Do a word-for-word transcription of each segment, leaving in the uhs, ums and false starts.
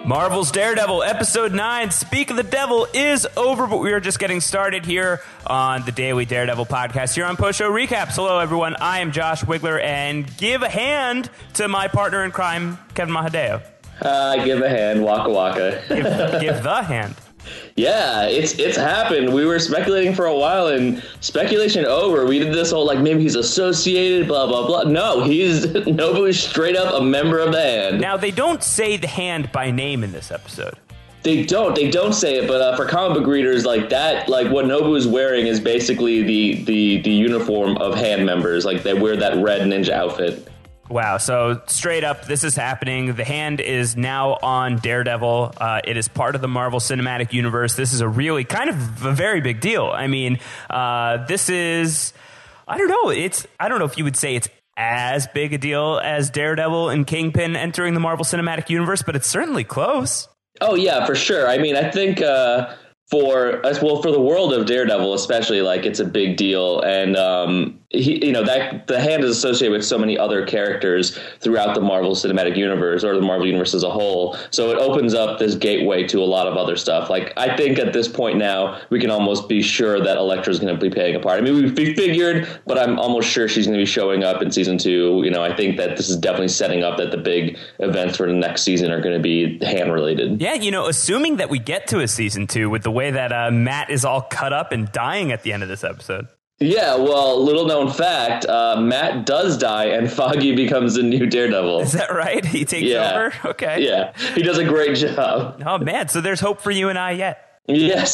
Marvel's Daredevil, Episode nine, Speak of the Devil, is over, but we are just getting started here on the Daily Daredevil podcast here on Post Show Recaps. Hello, everyone. I am Josh Wigler, and give a hand to my partner in crime, Kevin Mahadeo. Uh, give a hand, waka waka. give, give the hand. Yeah, it's it's happened. We were speculating for a while, and speculation over. We did this whole, like, maybe he's associated, blah, blah, blah. No, he's Nobu's straight up a member of the Hand. Now, they don't say the Hand by name in this episode. They don't. They don't say it, but uh, for comic book readers, like that, like what Nobu is wearing is basically the, the, the uniform of Hand members. Like, they wear that red ninja outfit. Wow. So straight up, this is happening. The Hand is now on Daredevil. Uh, it is part of the Marvel Cinematic Universe. This is a really kind of a very big deal. I mean, uh, this is, I don't know. It's, I don't know if you would say it's as big a deal as Daredevil and Kingpin entering the Marvel Cinematic Universe, but it's certainly close. Oh, yeah, for sure. I mean, I think, uh, for as well for the world of Daredevil, especially, like, it's a big deal. And, um, he, you know, that the Hand is associated with so many other characters throughout the Marvel Cinematic Universe, or the Marvel Universe as a whole. So it opens up this gateway to a lot of other stuff. Like, I think at this point now, we can almost be sure that Elektra's going to be playing a part. I mean, we figured, but I'm almost sure she's going to be showing up in season two. You know, I think that this is definitely setting up that the big events for the next season are going to be Hand related. Yeah, you know, assuming that we get to a season two with the way that uh, Matt is all cut up and dying at the end of this episode. Yeah, well, little known fact, uh, Matt does die and Foggy becomes the new Daredevil. Is that right? He takes yeah. over? Okay. Yeah, he does a great job. Oh, man, so there's hope for you and I yet. Yes.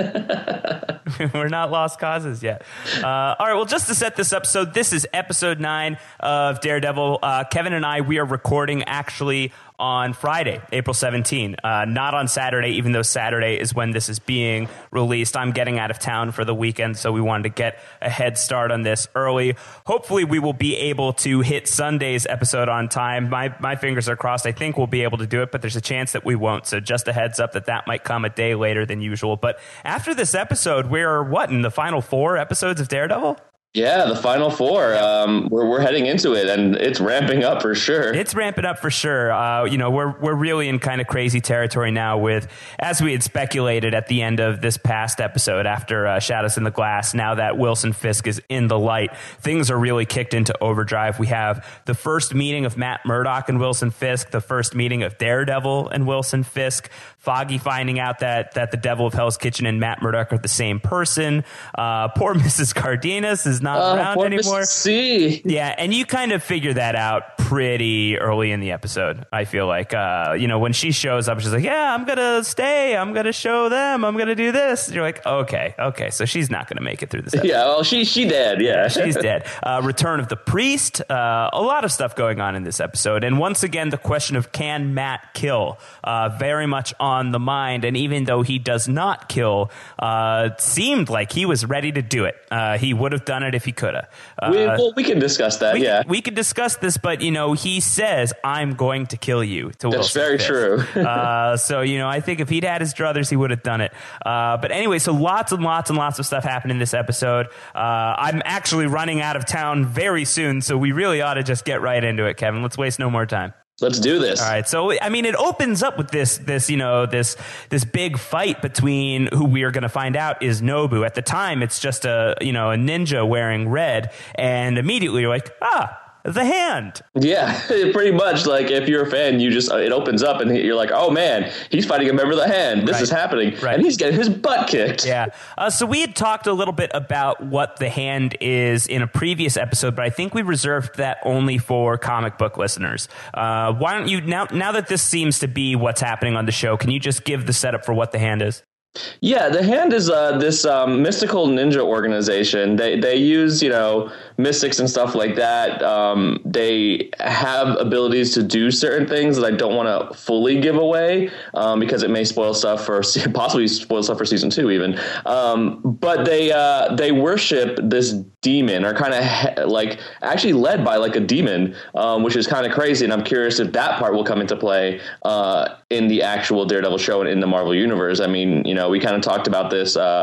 We're not lost causes yet. Uh, all right, well, just to set this up, so this is episode nine of Daredevil. Uh, Kevin and I, we are recording actually on Friday, April seventeenth, uh, not on Saturday, even though Saturday is when this is being released. I'm getting out of town for the weekend, so we wanted to get a head start on this early. Hopefully, we will be able to hit Sunday's episode on time. My my fingers are crossed. I think we'll be able to do it, but there's a chance that we won't. So just a heads up that that might come a day later than usual. But after this episode, we're, what, in the final four episodes of Daredevil? Yeah, the final four. Um, we're we're heading into it, and it's ramping up for sure. It's ramping up for sure. Uh, you know, we're we're really in kind of crazy territory now with, as we had speculated at the end of this past episode after uh, Shadows in the Glass, now that Wilson Fisk is in the light, things are really kicked into overdrive. We have the first meeting of Matt Murdock and Wilson Fisk, the first meeting of Daredevil and Wilson Fisk, Foggy finding out that, that the Devil of Hell's Kitchen and Matt Murdock are the same person. Uh, poor Missus Cardenas is not uh, around anymore. C. Yeah, and you kind of figure that out pretty early in the episode, I feel like. Uh, you know, when she shows up, she's like, yeah, I'm going to stay. I'm going to show them. I'm going to do this. And you're like, okay, okay, so she's not going to make it through this episode. Yeah, well, she, she dead, yeah. She's dead. Uh, Return of the Priest. Uh, a lot of stuff going on in this episode. And once again, the question of can Matt kill? Uh, very much on the mind. And even though he does not kill, uh, it seemed like he was ready to do it. Uh, he would have done it if he could have. Uh, we, well, we can discuss that, we, yeah. We could discuss this, but, you know, he says, I'm going to kill you to That's Wilson very Fisk. true. uh, so, you know, I think if he'd had his druthers, he would have done it. Uh, but anyway, so lots and lots and lots of stuff happened in this episode. Uh, I'm actually running out of town very soon, so we really ought to just get right into it, Kevin. Let's waste no more time. Let's do this. All right. So, I mean, it opens up with this, this, you know, this, this big fight between who we are going to find out is Nobu. At the time, it's just a, you know, a ninja wearing red. And immediately you're like, ah, the Hand. Yeah, pretty much. Like, if you're a fan, you just, it opens up and you're like, oh man, he's fighting a member of the Hand. This right. is happening. Right. And he's getting his butt kicked. Yeah. Uh, so we had talked a little bit about what the Hand is in a previous episode, but I think we reserved that only for comic book listeners. Uh, why don't you, now, now that this seems to be what's happening on the show, can you just give the setup for what the Hand is? Yeah, the Hand is uh, this um, mystical ninja organization. They they use, you know, mystics and stuff like that. Um, they have abilities to do certain things that I don't want to fully give away um, because it may spoil stuff for possibly spoil stuff for season two even. Um, but they uh, they worship this demon, or kind of he- like actually led by like a demon, um, which is kind of crazy. And I'm curious if that part will come into play uh, in the actual Daredevil show and in the Marvel universe. I mean, you know, we kind of talked about this uh,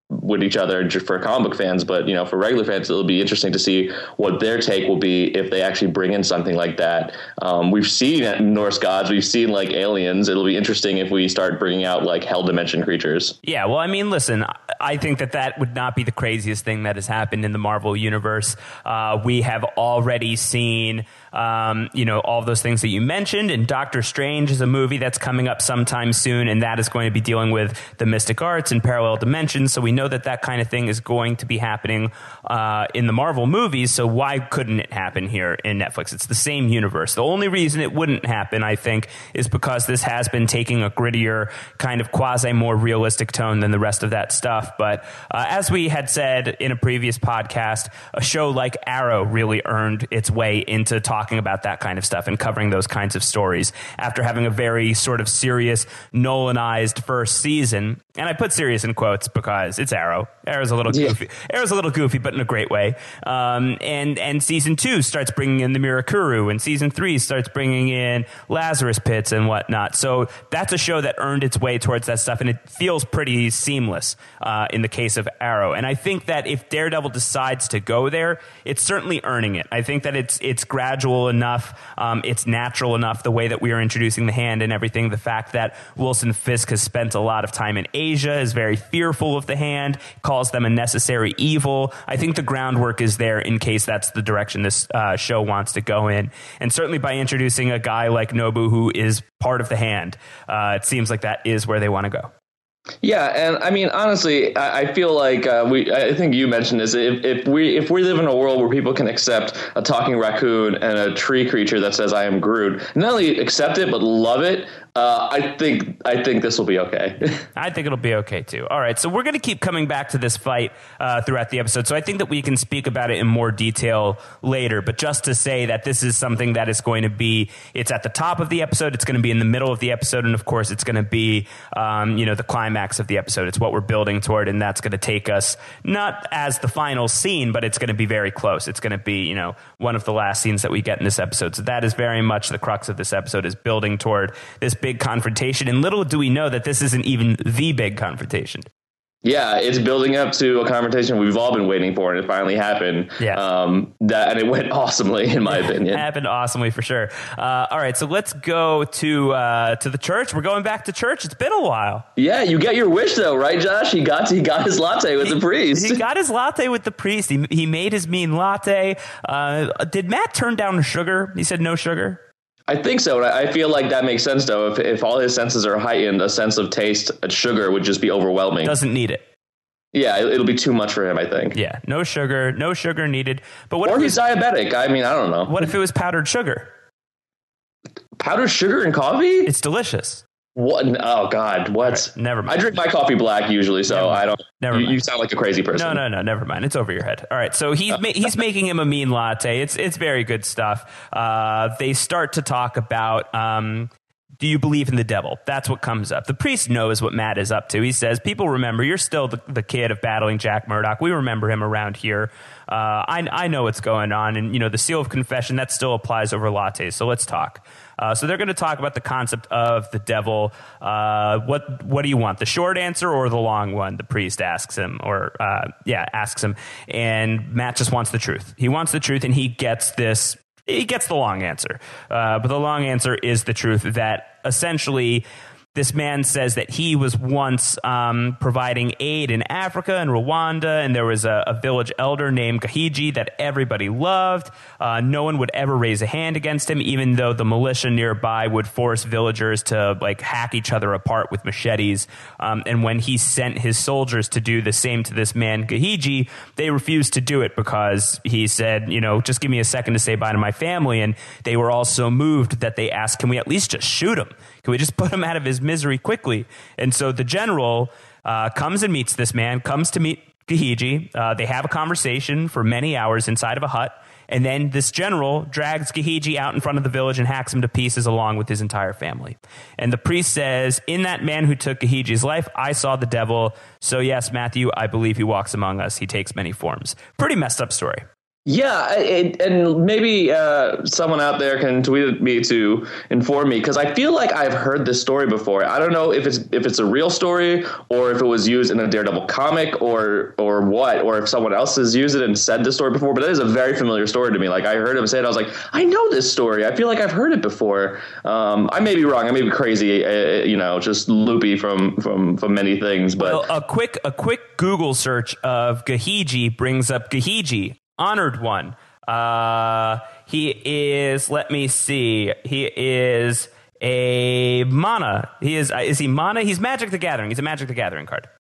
with each other for comic book fans, but you know, for regular fans, it'll be interesting to see what their take will be if they actually bring in something like that. Um, we've seen Norse gods, we've seen like aliens. It'll be interesting if we start bringing out like hell dimension creatures. Yeah, well, I mean, listen, I think that that would not be the craziest thing that has happened in the Marvel universe. Uh, we have already seen, um, you know, all those things that you mentioned, and Doctor Strange is a movie that's coming up sometime soon, and that is going to be dealing with the mystic arts and parallel dimensions. So we know that that kind of thing is going to be happening uh, in the Marvel movies. So why couldn't it happen here in Netflix? It's the same universe. The only reason it wouldn't happen, I think, is because this has been taking a grittier, kind of quasi more realistic tone than the rest of that stuff. But uh, as we had said in a previous podcast, a show like Arrow really earned its way into talking about that kind of stuff and covering those kinds of stories after having a very sort of serious, Nolanized first season. And I put serious in quotes because it's Arrow. Arrow's a little goofy. Yeah. Arrow's a little goofy, but in a great way. Um, and and season two starts bringing in the Mirakuru, and season three starts bringing in Lazarus Pits and whatnot. So that's a show that earned its way towards that stuff, and it feels pretty seamless uh, in the case of Arrow. And I think that if Daredevil decides to go there, it's certainly earning it. I think that it's it's gradual enough, um, it's natural enough, the way that we are introducing the Hand and everything. The fact that Wilson Fisk has spent a lot of time in Asia, is very fearful of the Hand, calls them a necessary evil. I think the groundwork is there in case that's the direction this uh, show wants to go in. And certainly by introducing a guy like Nobu, who is part of the Hand, uh, it seems like that is where they want to go. Yeah, and I mean, honestly, I, I feel like uh, we. I think you mentioned this. If, if we if we live in a world where people can accept a talking raccoon and a tree creature that says "I am Groot," not only accept it but love it, uh, I think I think this will be okay. I think it'll be okay too. All right, so we're going to keep coming back to this fight uh, throughout the episode. So I think that we can speak about it in more detail later. But just to say that this is something that is going to be, it's at the top of the episode, it's going to be in the middle of the episode, and of course, it's going to be, um, you know, the climax of the episode. It's what we're building toward, and that's going to take us not as the final scene, but it's going to be very close. It's going to be, you know, one of the last scenes that we get in this episode. So that is very much the crux of this episode, is building toward this big confrontation. And little do we know that this isn't even the big confrontation. Yeah, it's building up to a confrontation we've all been waiting for, and it finally happened. Yeah. Um, that, and it went awesomely, in my opinion. It happened awesomely, for sure. Uh, all right, so let's go to uh, to the church. We're going back to church. It's been a while. Yeah, you get your wish, though, right, Josh? He got he got his latte with he, the priest. He got his latte with the priest. He, he made his mean latte. Uh, did Matt turn down sugar? He said no sugar. I think so. I feel like that makes sense, though. If if all his senses are heightened, a sense of taste, sugar would just be overwhelming. Doesn't need it. Yeah, it'll be too much for him, I think. Yeah, no sugar, no sugar needed. But what or if he's diabetic. I mean, I don't know. What if it was powdered sugar? Powdered sugar in coffee? It's delicious. What? Oh God! What? Right, never mind. I drink my coffee black usually, so never I don't. Never you, mind. You sound like a crazy person. No, no, no. Never mind. It's over your head. All right. So he's ma- he's making him a mean latte. It's it's very good stuff. Uh, they start to talk about. Um, Do you believe in the devil? That's what comes up. The priest knows what Matt is up to. He says, people remember, you're still the, the kid of battling Jack Murdock. We remember him around here. Uh, I, I know what's going on. And, you know, the seal of confession, that still applies over lattes. So let's talk. Uh, so they're going to talk about the concept of the devil. Uh, what what do you want, the short answer or the long one? The priest asks him, or uh, yeah, asks him. And Matt just wants the truth. He wants the truth, and he gets this. He gets the long answer. Uh, but the long answer is the truth that essentially this man says that he was once um, providing aid in Africa and Rwanda, and there was a, a village elder named Gahiji that everybody loved. Uh, no one would ever raise a hand against him, even though the militia nearby would force villagers to like hack each other apart with machetes. Um, and when he sent his soldiers to do the same to this man Gahiji, they refused to do it because he said, you know, just give me a second to say bye to my family. And they were all so moved that they asked, can we at least just shoot him? Can we just put him out of his misery quickly? And so the general uh, comes and meets this man, comes to meet Gahiji. Uh, they have a conversation for many hours inside of a hut. And then this general drags Gahiji out in front of the village and hacks him to pieces along with his entire family. And the priest says, in that man who took Gahiji's life, I saw the devil. So yes, Matthew, I believe he walks among us. He takes many forms. Pretty messed up story. Yeah, it, and maybe uh, someone out there can tweet me to inform me, because I feel like I've heard this story before. I don't know if it's if it's a real story or if it was used in a Daredevil comic or or what, or if someone else has used it and said this story before. But it is a very familiar story to me. Like I heard him say it, I was like, I know this story. I feel like I've heard it before. Um, I may be wrong. I may be crazy. Uh, you know, just loopy from from from many things. But well, a quick a quick Google search of Gahiji brings up Gahiji. Honored One. Uh, he is, let me see, he is a mana. He is, uh, is he mana? He's Magic the Gathering. He's a Magic the Gathering card.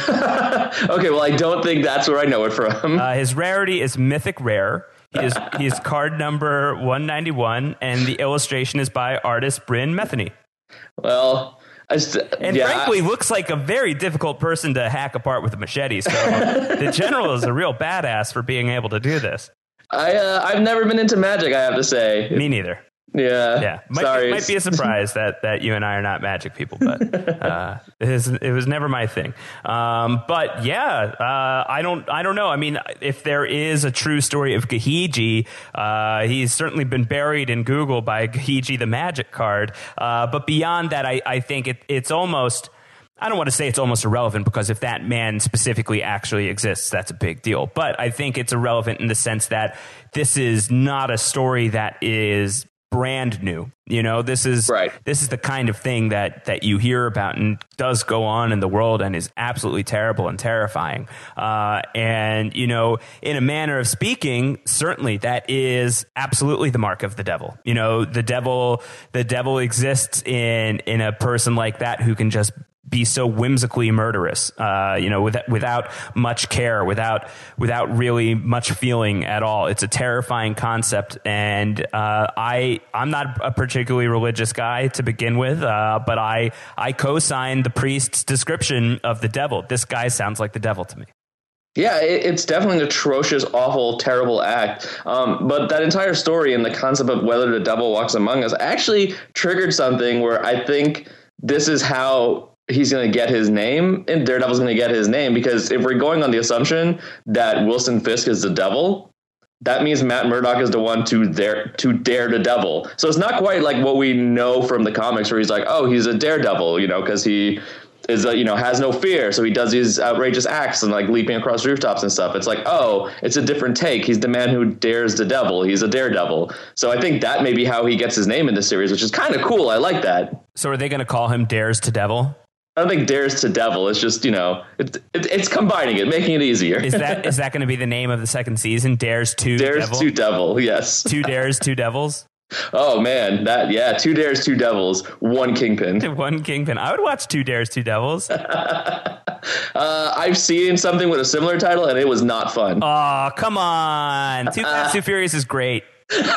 Okay, well, I don't think that's where I know it from. Uh, his rarity is Mythic Rare. He is, he is card number one ninety-one, and the illustration is by artist Bryn Metheny. Well... St- and yeah, frankly, I, looks like a very difficult person to hack apart with a machete. So the general is a real badass for being able to do this. I uh, I've never been into Magic, I have to say. Me neither. Yeah, yeah. Might, sorry. It might be a surprise that, that you and I are not Magic people, but uh, it, is, it was never my thing. Um, but yeah, uh, I don't I don't know. I mean, if there is a true story of Gahiji, uh, he's certainly been buried in Google by Gahiji the Magic card. Uh, but beyond that, I, I think it, it's almost. I don't want to say it's almost irrelevant, because if that man specifically actually exists, that's a big deal. But I think it's irrelevant in the sense that this is not a story that is brand new. You know, this is right. This is the kind of thing that that you hear about and does go on in the world and is absolutely terrible and terrifying. Uh, and, you know, in a manner of speaking, certainly that is absolutely the mark of the devil. You know, the devil, the devil exists in in a person like that who can just be so whimsically murderous, uh, you know, with, without much care, without without really much feeling at all. It's a terrifying concept, and uh, I I'm not a particularly religious guy to begin with, uh, but I I co-sign the priest's description of the devil. This guy sounds like the devil to me. Yeah, it, it's definitely an atrocious, awful, terrible act. Um, but that entire story and the concept of whether the devil walks among us actually triggered something where I think this is how he's going to get his name, and Daredevil's going to get his name, because if we're going on the assumption that Wilson Fisk is the devil, that means Matt Murdock is the one to dare to dare the devil. So it's not quite like what we know from the comics, where he's like, oh, he's a daredevil, you know, because he is, a, you know, has no fear. So he does these outrageous acts and like leaping across rooftops and stuff. It's like, oh, it's a different take. He's the man who dares the devil. He's a daredevil. So I think that may be how he gets his name in this series, which is kind of cool. I like that. So are they going to call him Dares to Devil? I don't think Dares to Devil. It's just, you know, it, it, it's combining it, making it easier. Is that is that going to be the name of the second season? Dares to Dares Devil? to Devil, yes. Two Dares, two Devils? Oh, man. that Yeah, two Dares, two Devils, one Kingpin. One Kingpin. I would watch Two Dares, Two Devils. uh, I've seen something with a similar title, and it was not fun. Oh, come on. Too Fast, Too Furious is great. It's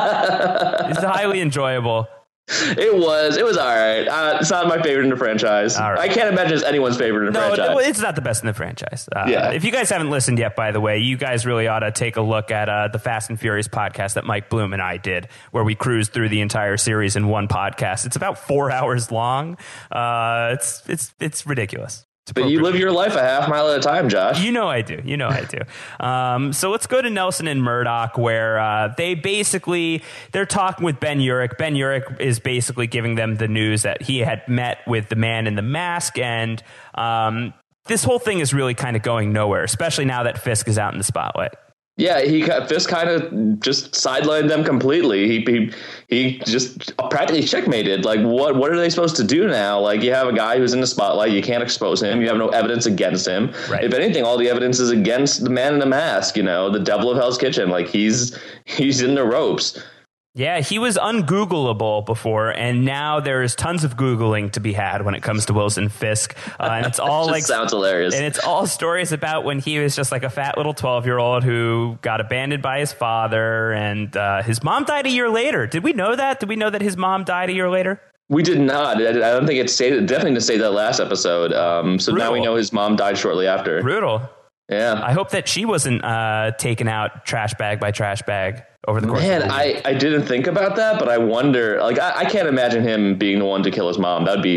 highly enjoyable. It was. It was all right. Uh, it's not my favorite in the franchise. Right. I can't imagine it's anyone's favorite in the no, franchise. No, it's not the best in the franchise. Uh, yeah. If you guys haven't listened yet, by the way, you guys really ought to take a look at uh, the Fast and Furious podcast that Mike Bloom and I did, where we cruised through the entire series in one podcast. It's about four hours long. Uh, it's it's it's ridiculous. But you live your life a half mile at a time, Josh. You know I do. You know I do. Um, so let's go to Nelson and Murdoch, where uh, they basically, they're talking with Ben Urich. Ben Urich is basically giving them the news that he had met with the man in the mask. And um, this whole thing is really kind of going nowhere, especially now that Fisk is out in the spotlight. Yeah, he Fisk kind of just sidelined them completely. He, he he just practically checkmated. Like, what what are they supposed to do now? Like, you have a guy who's in the spotlight. You can't expose him. You have no evidence against him. Right. If anything, all the evidence is against the man in the mask. You know, the devil of Hell's Kitchen. Like, he's he's in the ropes. Yeah, he was ungoogleable before, and now there's tons of Googling to be had when it comes to Wilson Fisk. Uh, and it's all just like sounds hilarious. And it's all stories about when he was just like a fat little twelve-year-old who got abandoned by his father, and uh, his mom died a year later. Did we know that? Did we know that his mom died a year later? We did not. I don't think it stated. Definitely didn't say that last episode. Um, so Brutal. Now we know his mom died shortly after. Brutal. Yeah. I hope that she wasn't uh, taken out trash bag by trash bag over the course Man, of the I, I didn't think about that, but I wonder, like, I, I can't imagine him being the one to kill his mom. That'd be,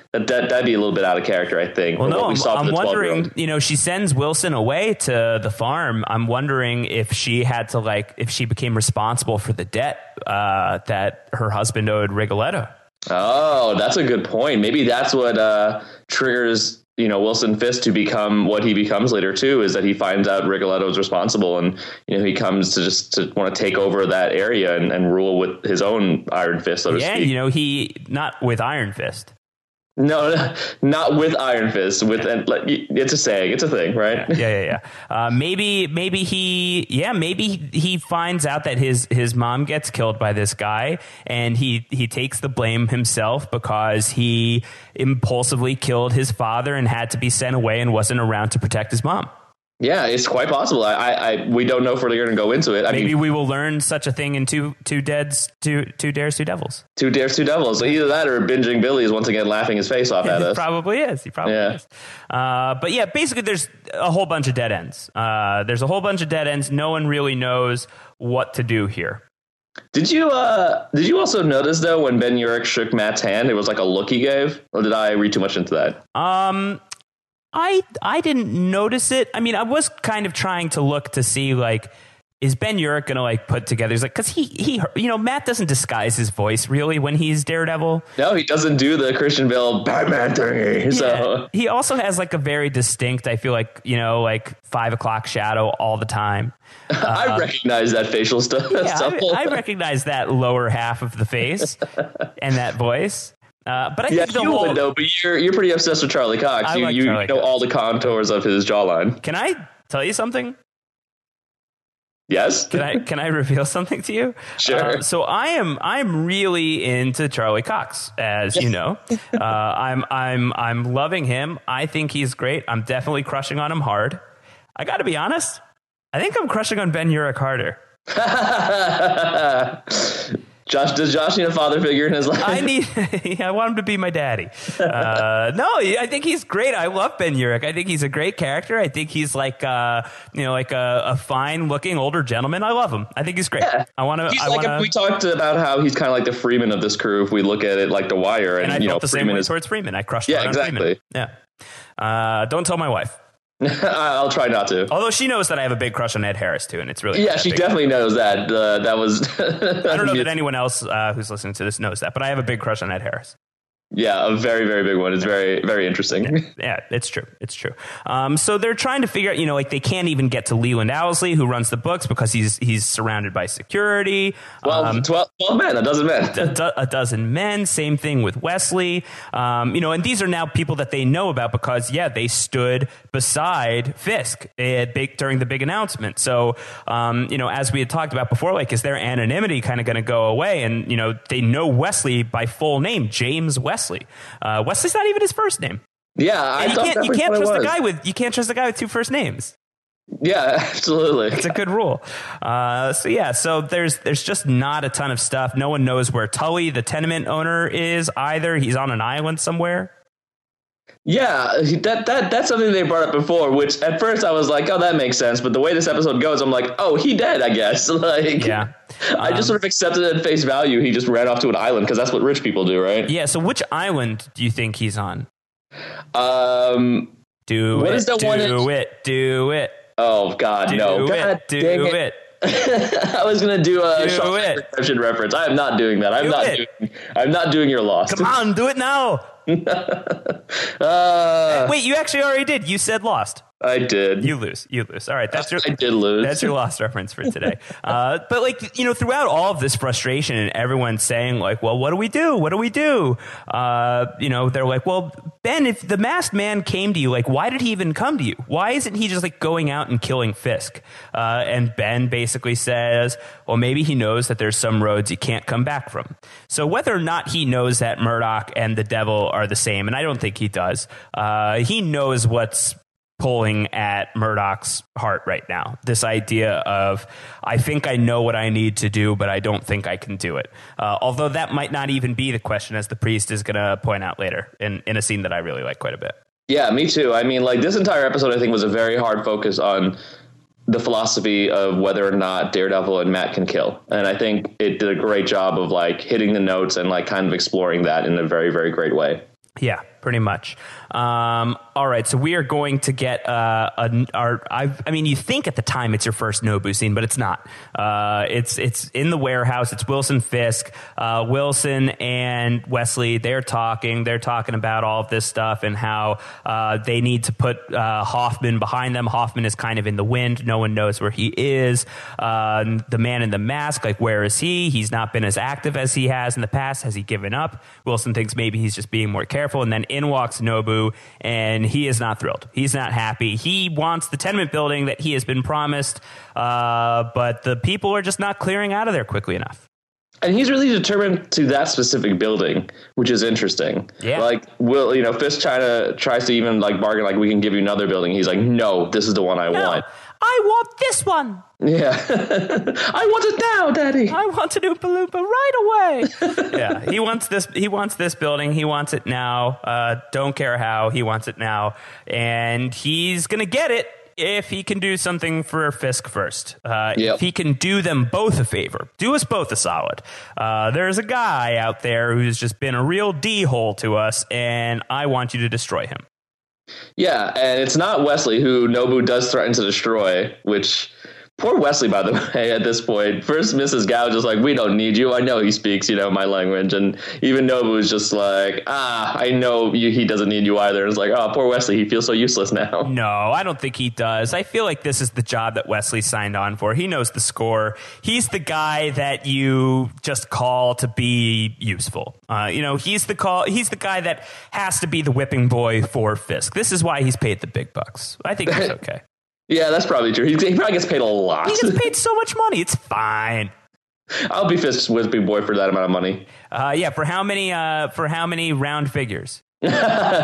That, that that'd be a little bit out of character, I think. Well, no, we I'm, saw I'm wondering. You know, she sends Wilson away to the farm. I'm wondering if she had to like if she became responsible for the debt uh, that her husband owed Rigoletto. Oh, that's a good point. Maybe that's what uh, triggers, you know, Wilson Fisk to become what he becomes later too, is that he finds out Rigoletto is responsible, and you know he comes to just to want to take over that area and, and rule with his own Iron Fist, so to yeah, speak. you know, he not with Iron Fist. No, not with Iron Fist. With yeah. and, like, it's a saying, it's a thing, right? Yeah, yeah, yeah. yeah. Uh, maybe, maybe he, yeah, maybe he finds out that his his mom gets killed by this guy, and he he takes the blame himself because he impulsively killed his father and had to be sent away and wasn't around to protect his mom. Yeah, it's quite possible. I, I, I we don't know if we're going to go into it. I Maybe mean, we will learn such a thing in two, two deads, two, two dares, two devils. Two dares, two devils. So either that or binging Billy is once again laughing his face off at He us. probably is. He probably Yeah. is. Uh, but yeah, basically, there's a whole bunch of dead ends. Uh, there's a whole bunch of dead ends. No one really knows what to do here. Did you uh did you also notice though when Ben Urich shook Matt's hand, it was like a look he gave, or did I read too much into that? Um. I I didn't notice it. I mean, I was kind of trying to look to see, like, is Ben Urich going to, like, put together... He's like, because he, he, you know, Matt doesn't disguise his voice, really, when he's Daredevil. No, he doesn't do the Christian Bale Batman thingy. Yeah. So He also has, like, a very distinct, I feel like, you know, like, five o'clock shadow all the time. I Uh, recognize that facial stuff. yeah, I, I recognize that lower half of the face and that voice. Uh, but I yeah, think the you whole... would know, but you're you're pretty obsessed with Charlie Cox. I you like you Charlie know Cox. all the contours of his jawline. Can I tell you something? Yes. Can I can I reveal something to you? Sure. Uh, so I am I'm really into Charlie Cox, as you know. Uh, I'm I'm I'm loving him. I think he's great. I'm definitely crushing on him hard. I got to be honest. I think I'm crushing on Ben Urich harder. Josh, does Josh need a father figure in his life? I need. I want him to be my daddy. Uh, no, I think he's great. I love Ben Urich. I think he's a great character. I think he's like, uh, you know, like a, a fine-looking older gentleman. I love him. I think he's great. Yeah. I want to. He's I like wanna, if we talked about how he's kind of like the Freeman of this crew. If we look at it like The Wire, and, and I you felt know, the Freeman same way is towards Freeman. I crushed. Yeah, on exactly. Freeman. Yeah. Uh, don't tell my wife. I'll try not to. Although she knows that I have a big crush on Ed Harris too, and it's really yeah, she big. definitely knows that. Uh, that was. I don't know that anyone else uh, who's listening to this knows that, but I have a big crush on Ed Harris. Yeah, a very, very big one. It's very, very interesting. Yeah, yeah, it's true. It's true. Um, so they're trying to figure out, you know, like they can't even get to Leland Owlsley, who runs the books, because he's he's surrounded by security. Well, um, twelve, twelve men, a dozen men. a, do, a dozen men. Same thing with Wesley. Um, you know, and these are now people that they know about because, yeah, they stood beside Fisk at big, during the big announcement. So, um, you know, as we had talked about before, like, is their anonymity kind of going to go away? And, you know, they know Wesley by full name, James Wesley. Uh, Wesley's not even his first name. Yeah, I and you thought can't, that you was can't what it trust the was. guy with you can't trust the guy with two first names. Yeah, absolutely. It's a good rule. Uh, so yeah, so there's there's just not a ton of stuff. No one knows where Tully, the tenement owner, is either. He's on an island somewhere. Yeah, that that that's something they brought up before, which at first I was like, oh, that makes sense. But the way this episode goes, I'm like, oh, he dead, I guess. Like, Yeah. I just Um, sort of accepted it at face value. He just ran off to an island because that's what rich people do, right? Yeah. So which island do you think he's on? Um, Do What it. is the do one in- it. Do it. oh God, Do no! it. God do dang it. it! I was gonna do a Do Shawshank it. Redemption reference. I am not doing that. I'm Do not it. doing. I'm not doing your Lost. Come on, do it now. Uh, Wait, you actually already did. You said Lost. I did. You lose. You lose. All right, that's your. I did lose. That's your Lost reference for today. Uh, but like, you know, throughout all of this frustration and everyone saying like, well, what do we do? What do we do? Uh, you know, they're like, well, Ben, if the masked man came to you, like, why did he even come to you? Why isn't he just like going out and killing Fisk? Uh, and Ben basically says, well, maybe he knows that there's some roads you can't come back from. So whether or not he knows that Murdoch and the devil are the same, and I don't think he does, uh, he knows what's pulling at Murdoch's heart right now. This idea of, I think I know what I need to do, but I don't think I can do it. Uh, although that might not even be the question, as the priest is going to point out later in, in a scene that I really like quite a bit. Yeah, me too. I mean, like, this entire episode, I think, was a very hard focus on the philosophy of whether or not Daredevil and Matt can kill. And I think it did a great job of, like, hitting the notes and, like, kind of exploring that in a very, very great way. Yeah. pretty much. Um, all right, so we are going to get uh, a, our. I've, I mean, you think at the time it's your first Nobu scene, but it's not. Uh, it's it's in the warehouse. It's Wilson Fisk, uh, Wilson and Wesley. They're talking. They're talking about all of this stuff and how uh, they need to put uh, Hoffman behind them. Hoffman is kind of in the wind. No one knows where he is. Uh, the man in the mask, like, where is he? He's not been as active as he has in the past. Has he given up? Wilson thinks maybe he's just being more careful. And then in walks Nobu, and he is not thrilled. He's not happy. He wants the tenement building that he has been promised, uh, but the people are just not clearing out of there quickly enough. And he's really determined to that specific building, which is interesting. Yeah. Like, will you know, Fisk China tries to even like bargain, like, we can give you another building. He's like, no, this is the one I no, want. I want this one. Yeah. I want it now, Daddy. I want an Oompa Loompa right away. Yeah, he wants this. He wants this building. He wants it now. Uh, don't care how. He wants it now, and he's gonna get it if he can do something for Fisk first. Uh, yep. If he can do them both a favor, do us both a solid. Uh, there's a guy out there who's just been a real D-hole to us, and I want you to destroy him. Yeah, and it's not Wesley, who Nobu does threaten to destroy, which... Poor Wesley, by the way, at this point. First, Missus Gao just like, we don't need you. I know he speaks, you know, my language. And even Nobu is just like, ah, I know you, he doesn't need you either. And it's like, oh, poor Wesley. He feels so useless now. No, I don't think he does. I feel like this is the job that Wesley signed on for. He knows the score. He's the guy that you just call to be useful. Uh, you know, he's the call. He's the guy that has to be the whipping boy for Fisk. This is why he's paid the big bucks. I think he's okay. Yeah, that's probably true. He, he probably gets paid a lot. He gets paid so much money. It's fine. I'll be Fisk's whipping boy for that amount of money. Uh, yeah, for how many? Uh, for how many round figures? Only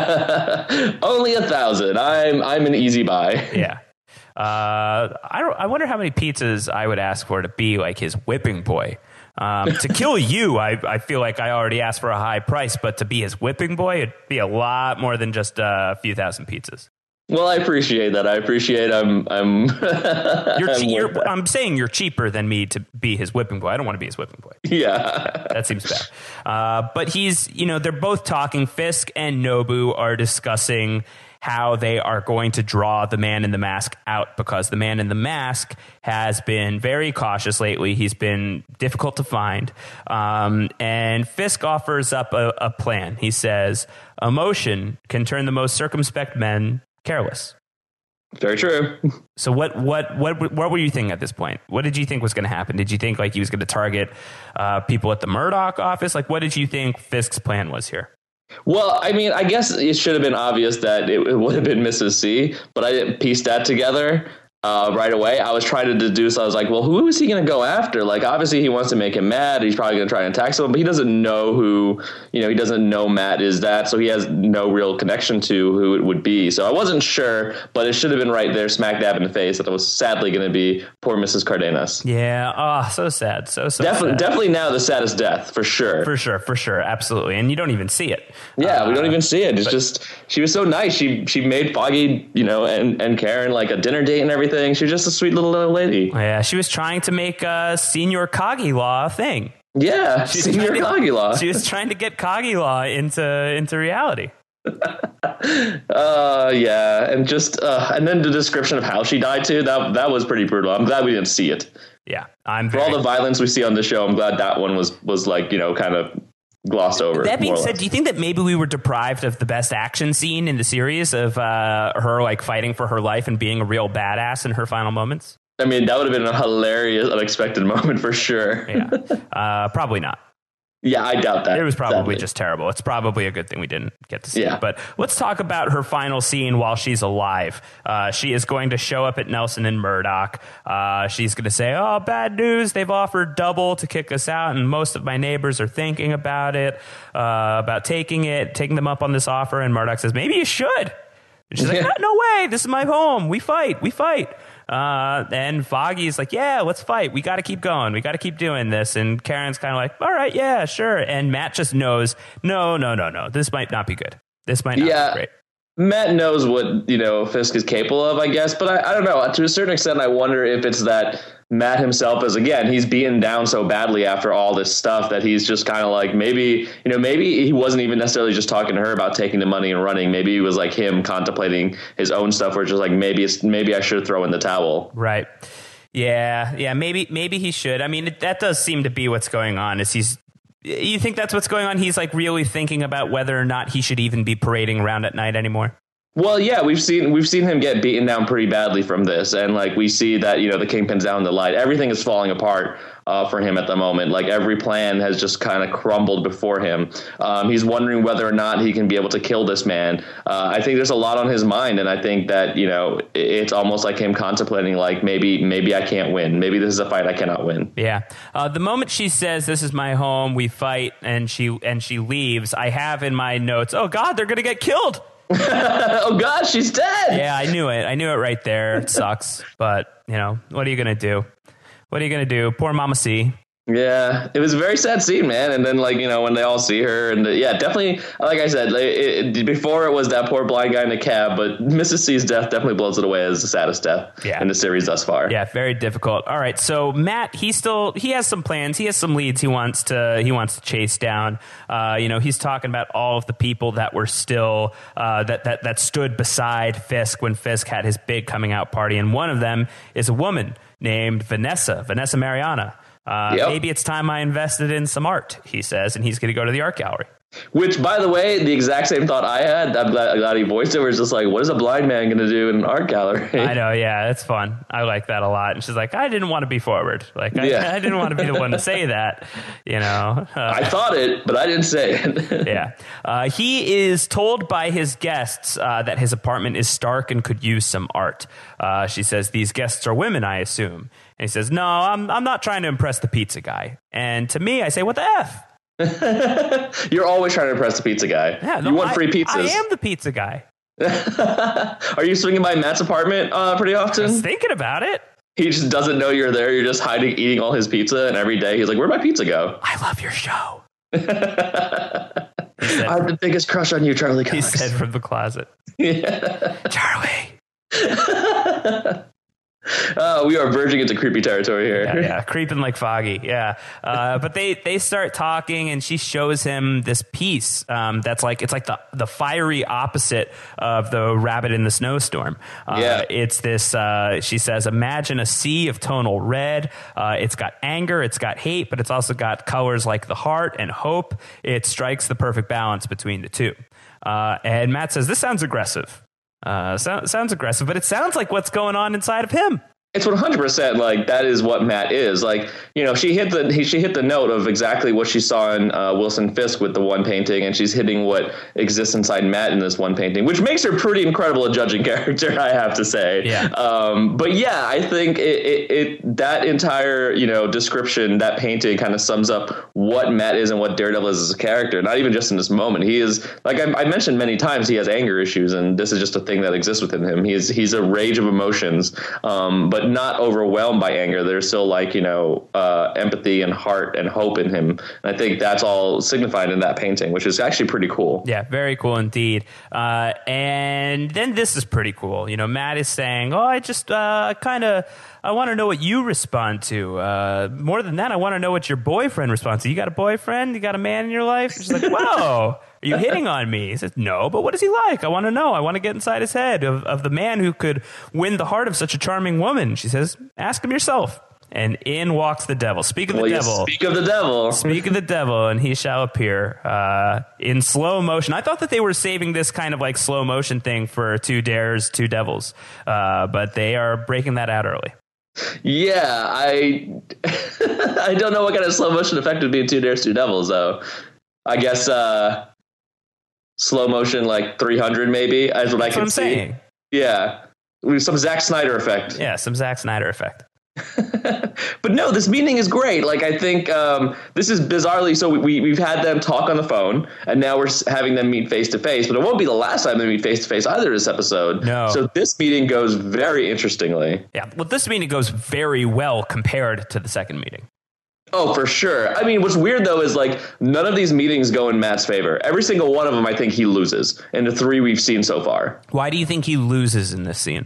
a thousand. I'm I'm an easy buy. Yeah. Uh, I don't. I wonder how many pizzas I would ask for to be like his whipping boy. Um, to kill you, I, I feel like I already asked for a high price, but to be his whipping boy, it'd be a lot more than just a few thousand pizzas. Well, I appreciate that. I appreciate I'm I'm you're, I'm, che- you're I'm saying you're cheaper than me to be his whipping boy. I don't want to be his whipping boy. Yeah. That seems bad. Uh, but he's, you know, they're both talking. Fisk and Nobu are discussing how they are going to draw the man in the mask out, because the man in the mask has been very cautious lately. He's been difficult to find. Um, and Fisk offers up a, a plan. He says, emotion can turn the most circumspect men careless. Very true. So what what what what were you thinking at this point? What did you think was going to happen? Did you think like he was going to target uh, people at the Murdoch office? Like, what did you think Fisk's plan was here? Well, I mean, I guess it should have been obvious that it, it would have been Missus C, but I didn't piece that together uh, right away. I was trying to deduce. I was like, well, who is he going to go after? Like, obviously, he wants to make him mad. He's probably going to try and attack someone, but he doesn't know who, you know, he doesn't know Matt is that. So he has no real connection to who it would be. So I wasn't sure, but it should have been right there, smack dab in the face, that it was sadly going to be poor Missus Cardenas. Yeah. Oh, so sad. So, so definitely, sad. Definitely now the saddest death, for sure. For sure. For sure. Absolutely. And you don't even see it. Yeah, uh, we don't even see it. It's but, just, she was so nice. She she made Foggy, you know, and, and Karen like a dinner date and everything. She was just a sweet little, little lady. Yeah, she was trying to make uh, Senior Kagi Law a thing. Yeah, She's Senior Kagi Law. She was trying to get Kagi Law into into reality. uh yeah, and just uh, and then the description of how she died too. That that was pretty brutal. I'm glad we didn't see it. Yeah, I'm for very, all the violence we see on the show. I'm glad that one was was like, you know, kind of glossed over. That being said, do you think that maybe we were deprived of the best action scene in the series of uh, her like fighting for her life and being a real badass in her final moments? I mean, that would have been a hilarious, unexpected moment for sure. Yeah, uh, probably not. Yeah, I doubt that. It was probably sadly. just terrible. It's probably a good thing we didn't get to see yeah. it. But let's talk about her final scene while she's alive. Uh, she is going to show up at Nelson and Murdoch. Uh, she's going to say, oh, bad news. They've offered double to kick us out, and most of my neighbors are thinking about it, uh, about taking it, taking them up on this offer. And Murdoch says, maybe you should. And she's like, no, no way. This is my home. We fight. We fight. Uh, and Foggy's like, yeah, let's fight. We got to keep going. We got to keep doing this. And Karen's kind of like, all right, yeah, sure. And Matt just knows, no, no, no, no. This might not be good. This might not yeah, be great. Matt knows what, you know, Fisk is capable of, I guess. But I, I don't know. To a certain extent, I wonder if it's that Matt himself as, again, he's beaten down so badly after all this stuff that he's just kind of like, maybe, you know, maybe he wasn't even necessarily just talking to her about taking the money and running. Maybe it was like him contemplating his own stuff, where it's just like, maybe it's, maybe I should throw in the towel. Right. Yeah. Yeah. Maybe, maybe he should. I mean, it, that does seem to be what's going on. Is he's, you think that's what's going on? He's like really thinking about whether or not he should even be parading around at night anymore. Well, yeah, we've seen we've seen him get beaten down pretty badly from this, and like we see that, you know, the Kingpin's down in the light. Everything is falling apart uh, for him at the moment. Like every plan has just kind of crumbled before him. Um, he's wondering whether or not he can be able to kill this man. Uh, I think there's a lot on his mind, and I think that, you know, it's almost like him contemplating, like maybe maybe I can't win. Maybe this is a fight I cannot win. Yeah. Uh, the moment she says, "This is my home," we fight, and she and she leaves, I have in my notes, "Oh God, they're gonna get killed." Oh gosh, she's dead. Yeah, I knew it. I knew it right there. It sucks, but you know, what are you gonna do? What are you gonna do? Poor Mama C. Yeah, it was a very sad scene, man. And then, like, you know, when they all see her, and uh, yeah, definitely, like I said, like, it, it, before it was that poor blind guy in the cab, but Missus C's death definitely blows it away as the saddest death yeah. in the series thus far. Yeah, very difficult. All right, so Matt, he still he has some plans. He has some leads he wants to he wants to chase down. Uh, you know, he's talking about all of the people that were still uh, that that that stood beside Fisk when Fisk had his big coming out party, and one of them is a woman named Vanessa, Vanessa Mariana. Uh, yep. Maybe it's time I invested in some art, he says, and he's going to go to the art gallery. Which, by the way, the exact same thought I had. I'm glad, I'm glad he voiced it. Where it's just like, what is a blind man going to do in an art gallery? I know, yeah, it's fun. I like that a lot. And she's like, I didn't want to be forward. Like, I, yeah. I didn't want to be the one to say that. You know, uh, I thought it, but I didn't say it. yeah, uh, he is told by his guests uh, that his apartment is stark and could use some art. Uh, she says, these guests are women, I assume. And he says, no, I'm I'm not trying to impress the pizza guy. And to me, I say, what the F? You're always trying to impress the pizza guy. Yeah, no, you want I, free pizzas. I am the pizza guy. Are you swinging by Matt's apartment uh, pretty often? I was thinking about it. He just doesn't know you're there. You're just hiding, eating all his pizza. And every day he's like, where'd my pizza go? I love your show. I have the biggest crush on you, Charlie Cox. He said from the closet. Yeah. Charlie. Uh, we are verging into creepy territory here. Yeah, yeah. Creeping like Foggy. Yeah. Uh, but they, they start talking, and she shows him this piece um, that's like, it's like the, the fiery opposite of the rabbit in the snowstorm. Uh, yeah. It's this, uh, she says, imagine a sea of tonal red. Uh, it's got anger, it's got hate, but it's also got colors like the heart and hope. It strikes the perfect balance between the two. Uh, and Matt says, this sounds aggressive. Uh, so, sounds aggressive, but it sounds like what's going on inside of him. It's one hundred percent like that is what Matt is. Like, you know, she hit the he, she hit the note of exactly what she saw in uh, Wilson Fisk with the one painting, and she's hitting what exists inside Matt in this one painting, which makes her pretty incredible a judging character, I have to say. Yeah. Um, but yeah, I think it, it, it that entire, you know, description, that painting kind of sums up what Matt is and what Daredevil is as a character. Not even just in this moment. He is, like I, I mentioned many times, he has anger issues, and this is just a thing that exists within him. He's he's a rage of emotions, um, but not overwhelmed by anger. There's still, like, you know, uh, empathy and heart and hope in him. And I think that's all signified in that painting, which is actually pretty cool. Yeah, very cool indeed. Uh, and then this is pretty cool. You know, Matt is saying, oh, I just uh, kind of, I want to know what you respond to. Uh, more than that, I want to know what your boyfriend responds to. You got a boyfriend? You got a man in your life? She's like, whoa. Are you hitting on me? He says, no, but what is he like? I want to know. I want to get inside his head of, of the man who could win the heart of such a charming woman. She says, ask him yourself. And in walks the devil. Speak of the well, devil. Speak of the devil. Speak of the devil, and he shall appear uh, in slow motion. I thought that they were saving this kind of like slow motion thing for two dares, two devils. Uh, but they are breaking that out early. Yeah, I I don't know what kind of slow motion effect would be in Two Dares, Two Devils, though. I guess uh, slow motion like three hundred maybe is what That's I can what I'm see. saying. Yeah, some Zack Snyder effect. Yeah, some Zack Snyder effect. But no, this meeting is great. Like, I think um, this is bizarrely so. We we've had them talk on the phone, and now we're having them meet face to face. But it won't be the last time they meet face to face either. This episode. No. So this meeting goes very interestingly. Yeah. Well, this meeting goes very well compared to the second meeting. Oh, for sure. I mean, what's weird, though, is like none of these meetings go in Matt's favor. Every single one of them, I think he loses in the three we've seen so far. Why do you think he loses in this scene?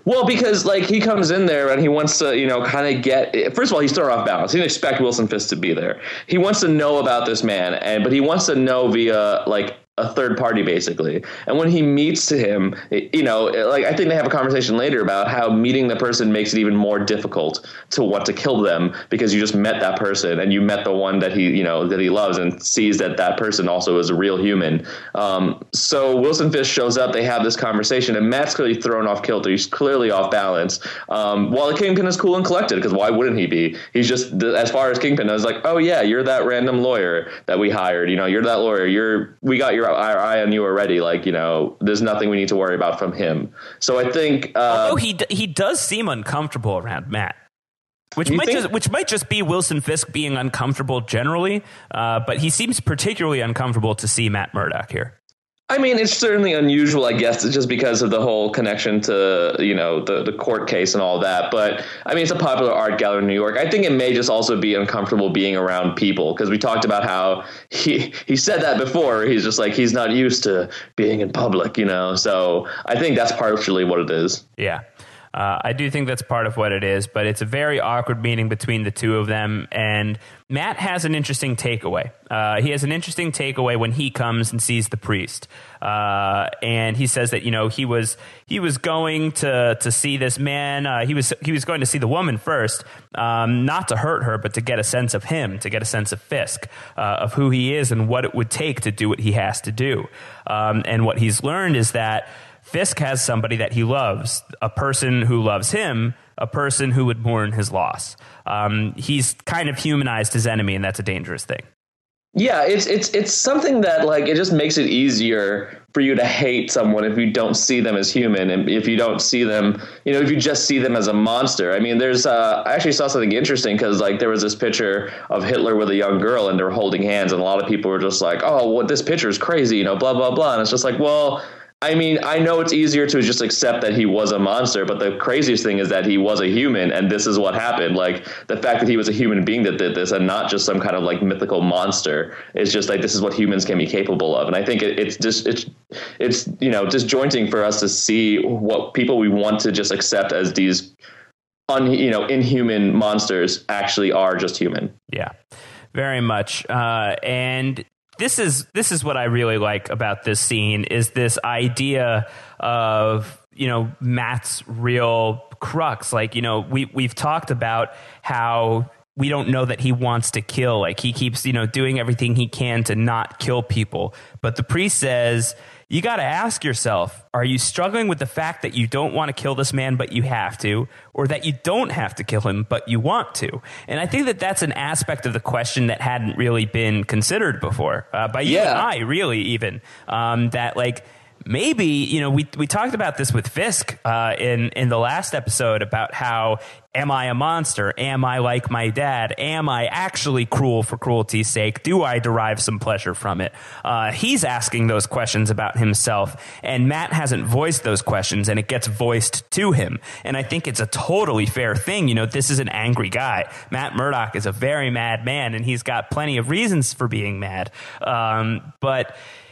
Well, because like he comes in there and he wants to, you know, kind of get. First of all, he's thrown off balance. He didn't expect Wilson Fisk to be there. He wants to know about this man, and but he wants to know via like a third party, basically. And when he meets to him, you know, like I think they have a conversation later about how meeting the person makes it even more difficult to want to kill them because you just met that person and you met the one that he, you know, that he loves and sees that that person also is a real human. Um, so Wilson Fisk shows up. They have this conversation, and Matt's clearly thrown off kilter. He's clearly off balance. Um, while the Kingpin is cool and collected, because why wouldn't he be? He's just, as far as Kingpin, I was like, oh yeah, you're that random lawyer that we hired. You know, you're that lawyer. You're we got your our eye on you already. Like, you know, there's nothing we need to worry about from him. So I think, uh, although he d- he does seem uncomfortable around Matt, which might think? just which might just be Wilson Fisk being uncomfortable generally. Uh, but he seems particularly uncomfortable to see Matt Murdock here. I mean, it's certainly unusual, I guess, just because of the whole connection to, you know, the, the court case and all that. But, I mean, it's a popular art gallery in New York. I think it may just also be uncomfortable being around people, because we talked about how he he said that before. He's just like, he's not used to being in public, you know. So I think that's partially what it is. Yeah. Uh, I do think that's part of what it is, but it's a very awkward meeting between the two of them. And Matt has an interesting takeaway. Uh, he has an interesting takeaway when he comes and sees the priest. Uh, and he says that, you know, he was he was going to to see this man. Uh, he was he was going to see the woman first, um, not to hurt her, but to get a sense of him, to get a sense of Fisk, uh, of who he is and what it would take to do what he has to do. Um, and what he's learned is that Fisk has somebody that he loves, a person who loves him, a person who would mourn his loss. Um, he's kind of humanized his enemy, and that's a dangerous thing. Yeah, it's it's it's something that, like, it just makes it easier for you to hate someone if you don't see them as human, and if you don't see them, you know, if you just see them as a monster. I mean, there's uh, I actually saw something interesting, because like there was this picture of Hitler with a young girl, and they're holding hands, and a lot of people were just like, oh, well, this picture is crazy, you know, blah blah blah, and it's just like, well, I mean, I know it's easier to just accept that he was a monster, but the craziest thing is that he was a human, and this is what happened. Like, the fact that he was a human being that did this, and not just some kind of like mythical monster, is just like, this is what humans can be capable of. And I think it, it's just it's it's you know disjointing for us to see what people we want to just accept as these un you know inhuman monsters actually are just human. Yeah, very much. Uh, and. This is this is what I really like about this scene, is this idea of, you know, Matt's real crux. Like, you know, we we've talked about how we don't know that he wants to kill. Like, he keeps, you know, doing everything he can to not kill people. But the priest says, you got to ask yourself, are you struggling with the fact that you don't want to kill this man, but you have to, or that you don't have to kill him, but you want to? And I think that that's an aspect of the question that hadn't really been considered before, uh, by you yeah. and I, really, even, um, that like, maybe, you know, we we talked about this with Fisk uh, in, in the last episode about how, am I a monster? Am I like my dad? Am I actually cruel for cruelty's sake? Do I derive some pleasure from it? Uh, he's asking those questions about himself, and Matt hasn't voiced those questions, and it gets voiced to him. And I think it's a totally fair thing. You know, this is an angry guy. Matt Murdock is a very mad man, and he's got plenty of reasons for being mad. Um, but...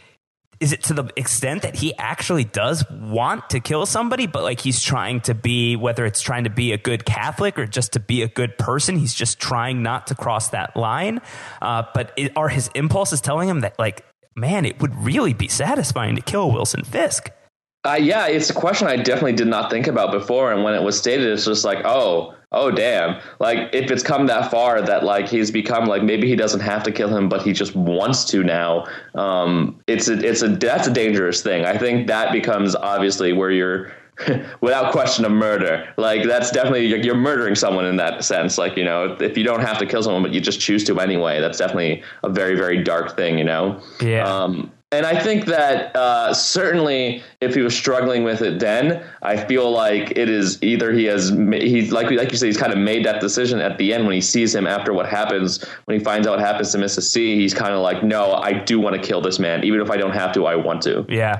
Is it to the extent that he actually does want to kill somebody, but like he's trying to be, whether it's trying to be a good Catholic or just to be a good person, he's just trying not to cross that line? Uh, but it, are his impulses telling him that, like, man, it would really be satisfying to kill Wilson Fisk? Uh, yeah, it's a question I definitely did not think about before. And when it was stated, it's just like, oh, oh, damn. Like, if it's come that far that, like, he's become, like, maybe he doesn't have to kill him, but he just wants to now. Um, it's a, it's a, that's a dangerous thing. I think that becomes obviously where you're, without question, a murder. Like, that's definitely, you're, you're murdering someone in that sense. Like, you know, if, if you don't have to kill someone, but you just choose to anyway, that's definitely a very, very dark thing, you know? Yeah. Um, And I think that uh, certainly if he was struggling with it then, I feel like it is either he has, he's like, like you said, he's kind of made that decision at the end when he sees him after what happens, when he finds out what happens to Missus C, he's kind of like, no, I do want to kill this man. Even if I don't have to, I want to. Yeah.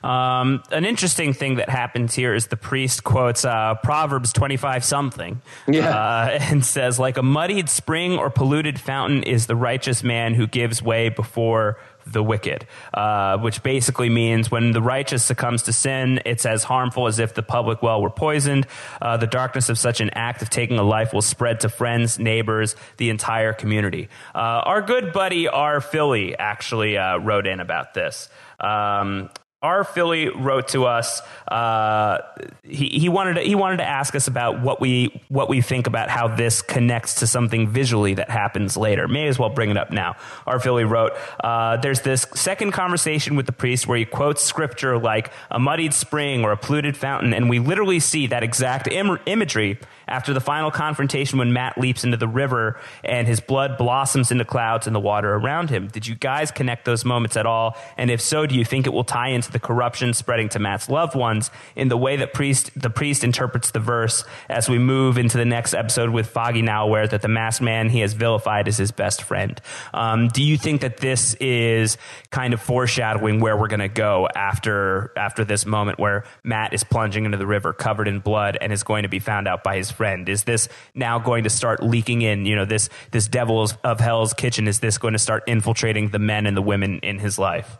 Um, an interesting thing that happens here is the priest quotes uh, Proverbs twenty-five something. Yeah. Uh, and says, like a muddied spring or polluted fountain is the righteous man who gives way before the wicked, uh, which basically means when the righteous succumbs to sin, it's as harmful as if the public well were poisoned. Uh, the darkness of such an act of taking a life will spread to friends, neighbors, the entire community. Uh, our good buddy, R. Philly, actually uh, wrote in about this. Um, R. Philly wrote to us. Uh, he, he wanted to, he wanted to ask us about what we what we think about how this connects to something visually that happens later. May as well bring it up now. R. Philly wrote, uh, "There's this second conversation with the priest where he quotes scripture like a muddied spring or a polluted fountain, and we literally see that exact Im- imagery after the final confrontation when Matt leaps into the river and his blood blossoms into clouds in the water around him. Did you guys connect those moments at all? And if so, do you think it will tie into the corruption spreading to Matt's loved ones in the way that priest the priest interprets the verse as we move into the next episode with Foggy now aware that the masked man he has vilified is his best friend? Um, do you think that this is kind of foreshadowing where we're going to go after after this moment where Matt is plunging into the river covered in blood and is going to be found out by his friend? Is this now going to start leaking in, you know, this this devils of hell's kitchen? Is this going to start infiltrating the men and the women in his life?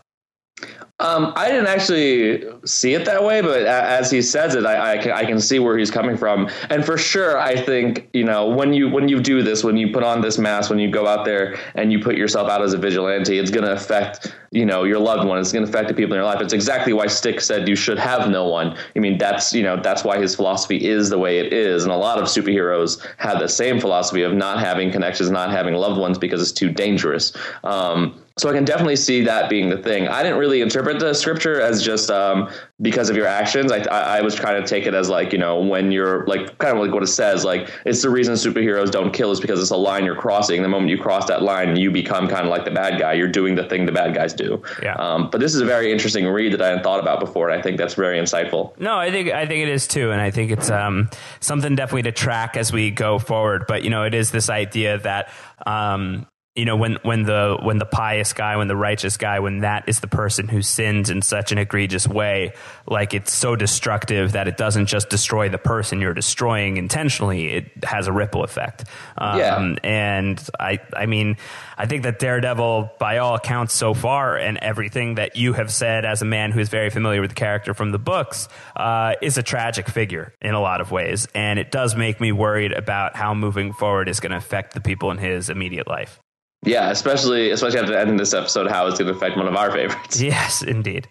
Um, I didn't actually see it that way, but as he says it, I, I, can, I can see where he's coming from. And for sure, I think, you know, when you when you do this, when you put on this mask, when you go out there and you put yourself out as a vigilante, it's going to affect, you know, your loved one. It's going to affect the people in your life. It's exactly why Stick said you should have no one. I mean, that's, you know, that's why his philosophy is the way it is. And a lot of superheroes have the same philosophy of not having connections, not having loved ones because it's too dangerous. Um, So I can definitely see that being the thing. I didn't really interpret the scripture as just um, because of your actions. I, I, I was trying to take it as like, you know, when you're like kind of like what it says, like it's the reason superheroes don't kill is because it's a line you're crossing. The moment you cross that line, you become kind of like the bad guy. You're doing the thing the bad guys do. Yeah. Um, but this is a very interesting read that I hadn't thought about before. And I think that's very insightful. No, I think I think it is too. And I think it's um, something definitely to track as we go forward. But, you know, it is this idea that um, you know, when, when the when the pious guy, when the righteous guy, when that is the person who sins in such an egregious way, like it's so destructive that it doesn't just destroy the person you're destroying intentionally. It has a ripple effect. Um, yeah. And I, I mean, I think that Daredevil, by all accounts so far, and everything that you have said as a man who is very familiar with the character from the books, uh, is a tragic figure in a lot of ways. And it does make me worried about how moving forward is going to affect the people in his immediate life. Yeah, especially especially at the end of this episode, how it's going to affect one of our favorites. Yes, indeed.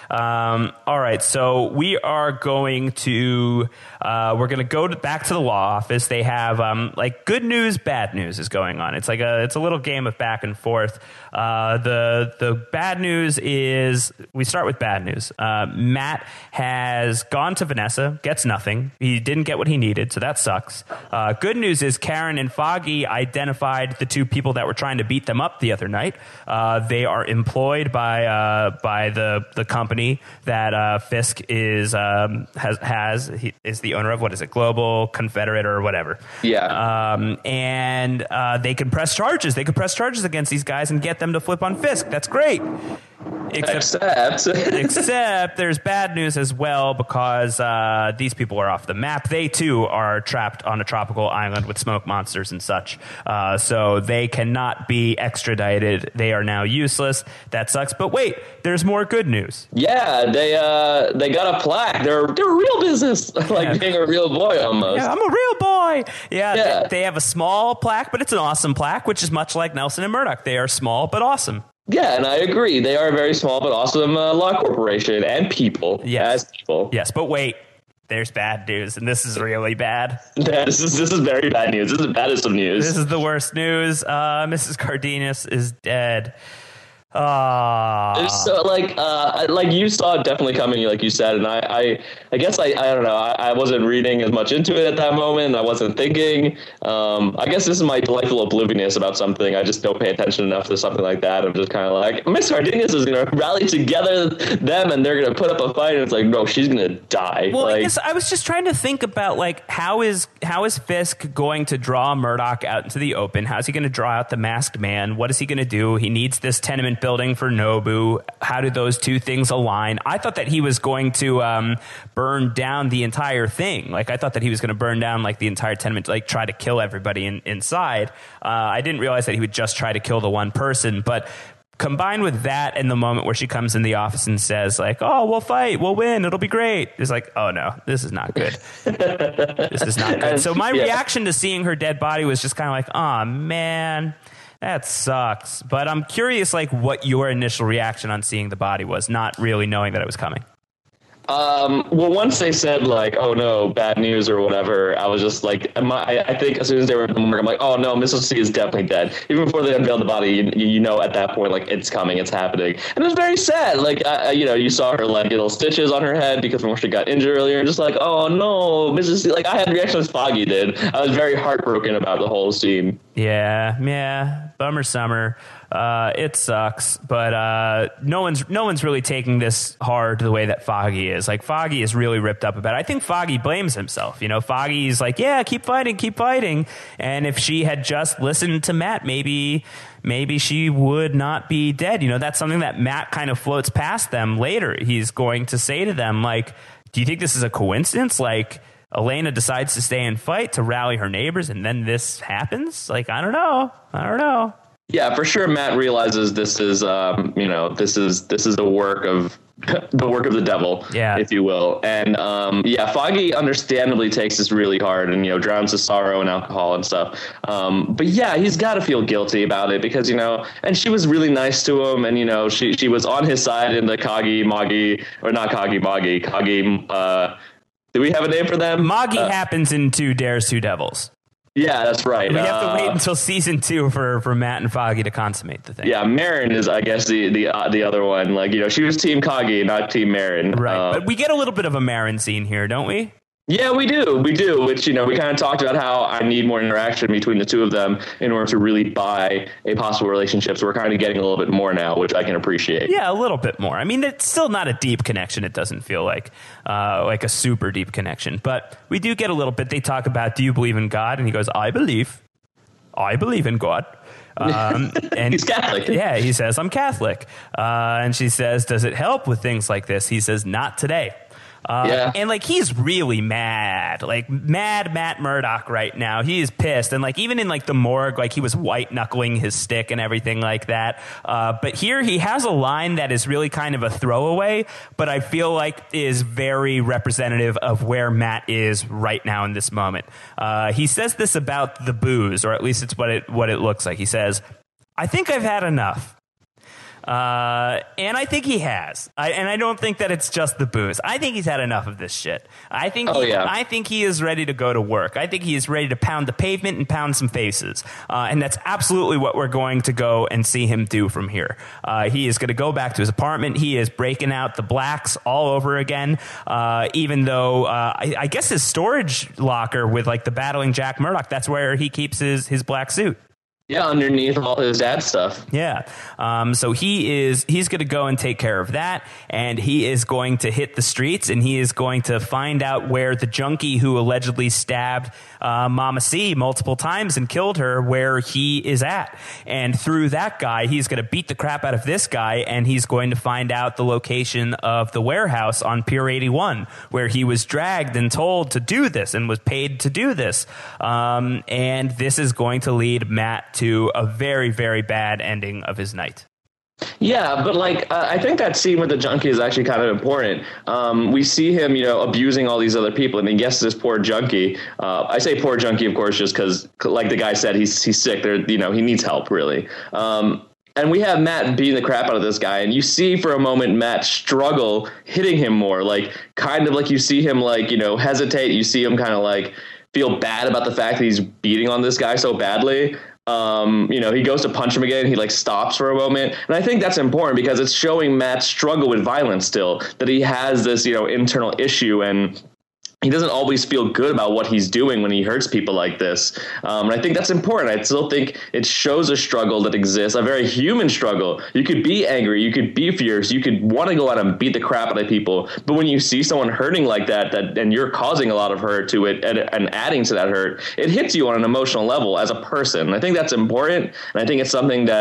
Um, all right, so we are going to uh, we're going to go to, back to the law office. They have um, like good news, bad news is going on. It's like a it's a little game of back and forth. Uh, the the bad news is we start with bad news. Uh, Matt has gone to Vanessa, gets nothing. He didn't get what he needed, so that sucks. Uh, good news is Karen and Foggy identified the two people that were trying to beat them up the other night. Uh, they are employed by uh, by the the company that uh, Fisk is um, has has he is the owner of. What is it, Global Confederate or whatever? Yeah. Um, and uh, they could press charges. They could press charges against these guys and get them to flip on Fisk. That's great. Except, except, except there's bad news as well because uh, these people are off the map. They too are trapped on a tropical island with smoke monsters and such. Uh, so they cannot be extradited. They are now useless. That sucks. But wait, there's more good news. Yeah, they uh, they got a plaque. They're they're a real business, like yeah. being a real boy almost. Yeah, I'm a real boy. Yeah, yeah. They, they have a small plaque, but it's an awesome plaque, which is much like Nelson and Murdoch. They are small but awesome. Yeah, and I agree. They are a very small but awesome uh, law corporation and people yes. as people. Yes, but wait, there's bad news, and this is really bad. Yeah, this is this is very bad news. This is the baddest of news. This is the worst news. Uh, Missus Cardenas is dead. Ah, so like, uh, like you saw it definitely coming, like you said, and I, I, I guess I, I don't know, I, I wasn't reading as much into it at that moment. I wasn't thinking. Um, I guess this is my delightful obliviousness about something. I just don't pay attention enough to something like that. I'm just kind of like, Miss Cardenas is going to rally together them, and they're going to put up a fight. And it's like, no, she's going to die. Well, like, I guess I was just trying to think about like how is how is Fisk going to draw Murdoch out into the open? How's he going to draw out the masked man? What is he going to do? He needs this tenement building for Nobu. How do those two things align? I thought that he was going to um, burn down the entire thing. Like I thought that he was going to burn down like the entire tenement, like try to kill everybody in, inside. Uh, I didn't realize that he would just try to kill the one person. But combined with that and the moment where she comes in the office and says like, oh, we'll fight, we'll win, it'll be great. It's like, oh no, this is not good. This is not good. So my yeah. reaction to seeing her dead body was just kind of like, oh man, that sucks. But I'm curious, like, what your initial reaction on seeing the body was, not really knowing that it was coming. Um, well, once they said like, "Oh no, bad news" or whatever, I was just like, I, I think as soon as they were in the morgue, I'm like, "Oh no, Missus C is definitely dead." Even before they unveiled the body, you, you know at that point like it's coming, it's happening, and it was very sad. Like, uh, you know, you saw her like little stitches on her head because when she got injured earlier, just like, "Oh no, Missus C." Like I had reactions Foggy did. I was very heartbroken about the whole scene. Yeah, yeah, bummer summer. Uh, it sucks, but uh, no one's no one's really taking this hard the way that Foggy is. Like Foggy is really ripped up about it. I think Foggy blames himself. You know, Foggy's like, yeah, keep fighting, keep fighting. And if she had just listened to Matt, maybe maybe she would not be dead. You know, that's something that Matt kind of floats past them later. He's going to say to them, like, do you think this is a coincidence? Like, Elena decides to stay and fight to rally her neighbors, and then this happens? Like, I don't know. I don't know. Yeah, for sure. Matt realizes this is, um, you know, this is this is the work of the work of the devil, yeah. if you will. And um, yeah, Foggy understandably takes this really hard and, you know, drowns his sorrow in alcohol and stuff. Um, but yeah, he's got to feel guilty about it because, you know, and she was really nice to him. And, you know, she she was on his side in the Kagi Magi or not Kagi Magi Kagi. Uh, do we have a name for them? Magi uh, happens in Two Dares, Two Devils. Yeah, that's right. We have to uh, wait until season two for, for Matt and Foggy to consummate the thing. Yeah, Marin is, I guess, the the uh, the other one. Like, you know, she was Team Kagi, not Team Marin. Right, uh, but we get a little bit of a Marin scene here, don't we? Yeah, we do. We do, which, you know, we kind of talked about how I need more interaction between the two of them in order to really buy a possible relationship. So we're kind of getting a little bit more now, which I can appreciate. Yeah, a little bit more. I mean, it's still not a deep connection. It doesn't feel like uh, like a super deep connection. But we do get a little bit. They talk about, do you believe in God? And he goes, I believe. I believe in God. Um, and he's Catholic. Yeah, he says, I'm Catholic. Uh, and she says, does it help with things like this? He says, not today. Uh, yeah. And like he's really mad, like mad Matt Murdock right now. He is pissed, and like even in like the morgue, like he was white knuckling his stick and everything like that. Uh, but here he has a line that is really kind of a throwaway, but I feel like is very representative of where Matt is right now in this moment. Uh, he says this about the booze, or at least it's what it what it looks like. He says, "I think I've had enough." Uh, and I think he has. I, and I don't think that it's just the booze. I think he's had enough of this shit. I think oh, he, yeah. I think he is ready to go to work. I think he is ready to pound the pavement and pound some faces. Uh, and that's absolutely what we're going to go and see him do from here. Uh, he is going to go back to his apartment. He is breaking out the blacks all over again. Uh, even though uh, I, I guess his storage locker with like the battling Jack Murdock, that's where he keeps his, his black suit. Yeah, underneath all his dad stuff. Yeah. Um, so he is, he's going to go and take care of that. And he is going to hit the streets and he is going to find out where the junkie who allegedly stabbed uh, Mama C multiple times and killed her, where he is at. And through that guy, he's going to beat the crap out of this guy. And he's going to find out the location of the warehouse on Pier eighty-one, where he was dragged and told to do this and was paid to do this. Um, and this is going to lead Matt to a very, very bad ending of his night. Yeah, but like uh, I think that scene with the junkie is actually kind of important. Um, we see him, you know, abusing all these other people, and then yes, this poor junkie. Uh, I say poor junkie, of course, just because, like the guy said, he's he's sick. There, you know, he needs help, really. Um, and we have Matt beating the crap out of this guy, and you see for a moment Matt struggle hitting him more, like kind of like you see him like you know hesitate. You see him kind of like feel bad about the fact that he's beating on this guy so badly. Um, you know, he goes to punch him again. He like stops for a moment. And I think that's important because it's showing Matt's struggle with violence still, that he has this, you know, internal issue and he doesn't always feel good about what he's doing when he hurts people like this. Um, and I think that's important. I still think it shows a struggle that exists, a very human struggle. You could be angry. You could be fierce. You could want to go out and beat the crap out of people. But when you see someone hurting like that, that and you're causing a lot of hurt to it and, and adding to that hurt, it hits you on an emotional level as a person. And I think that's important. And I think it's something that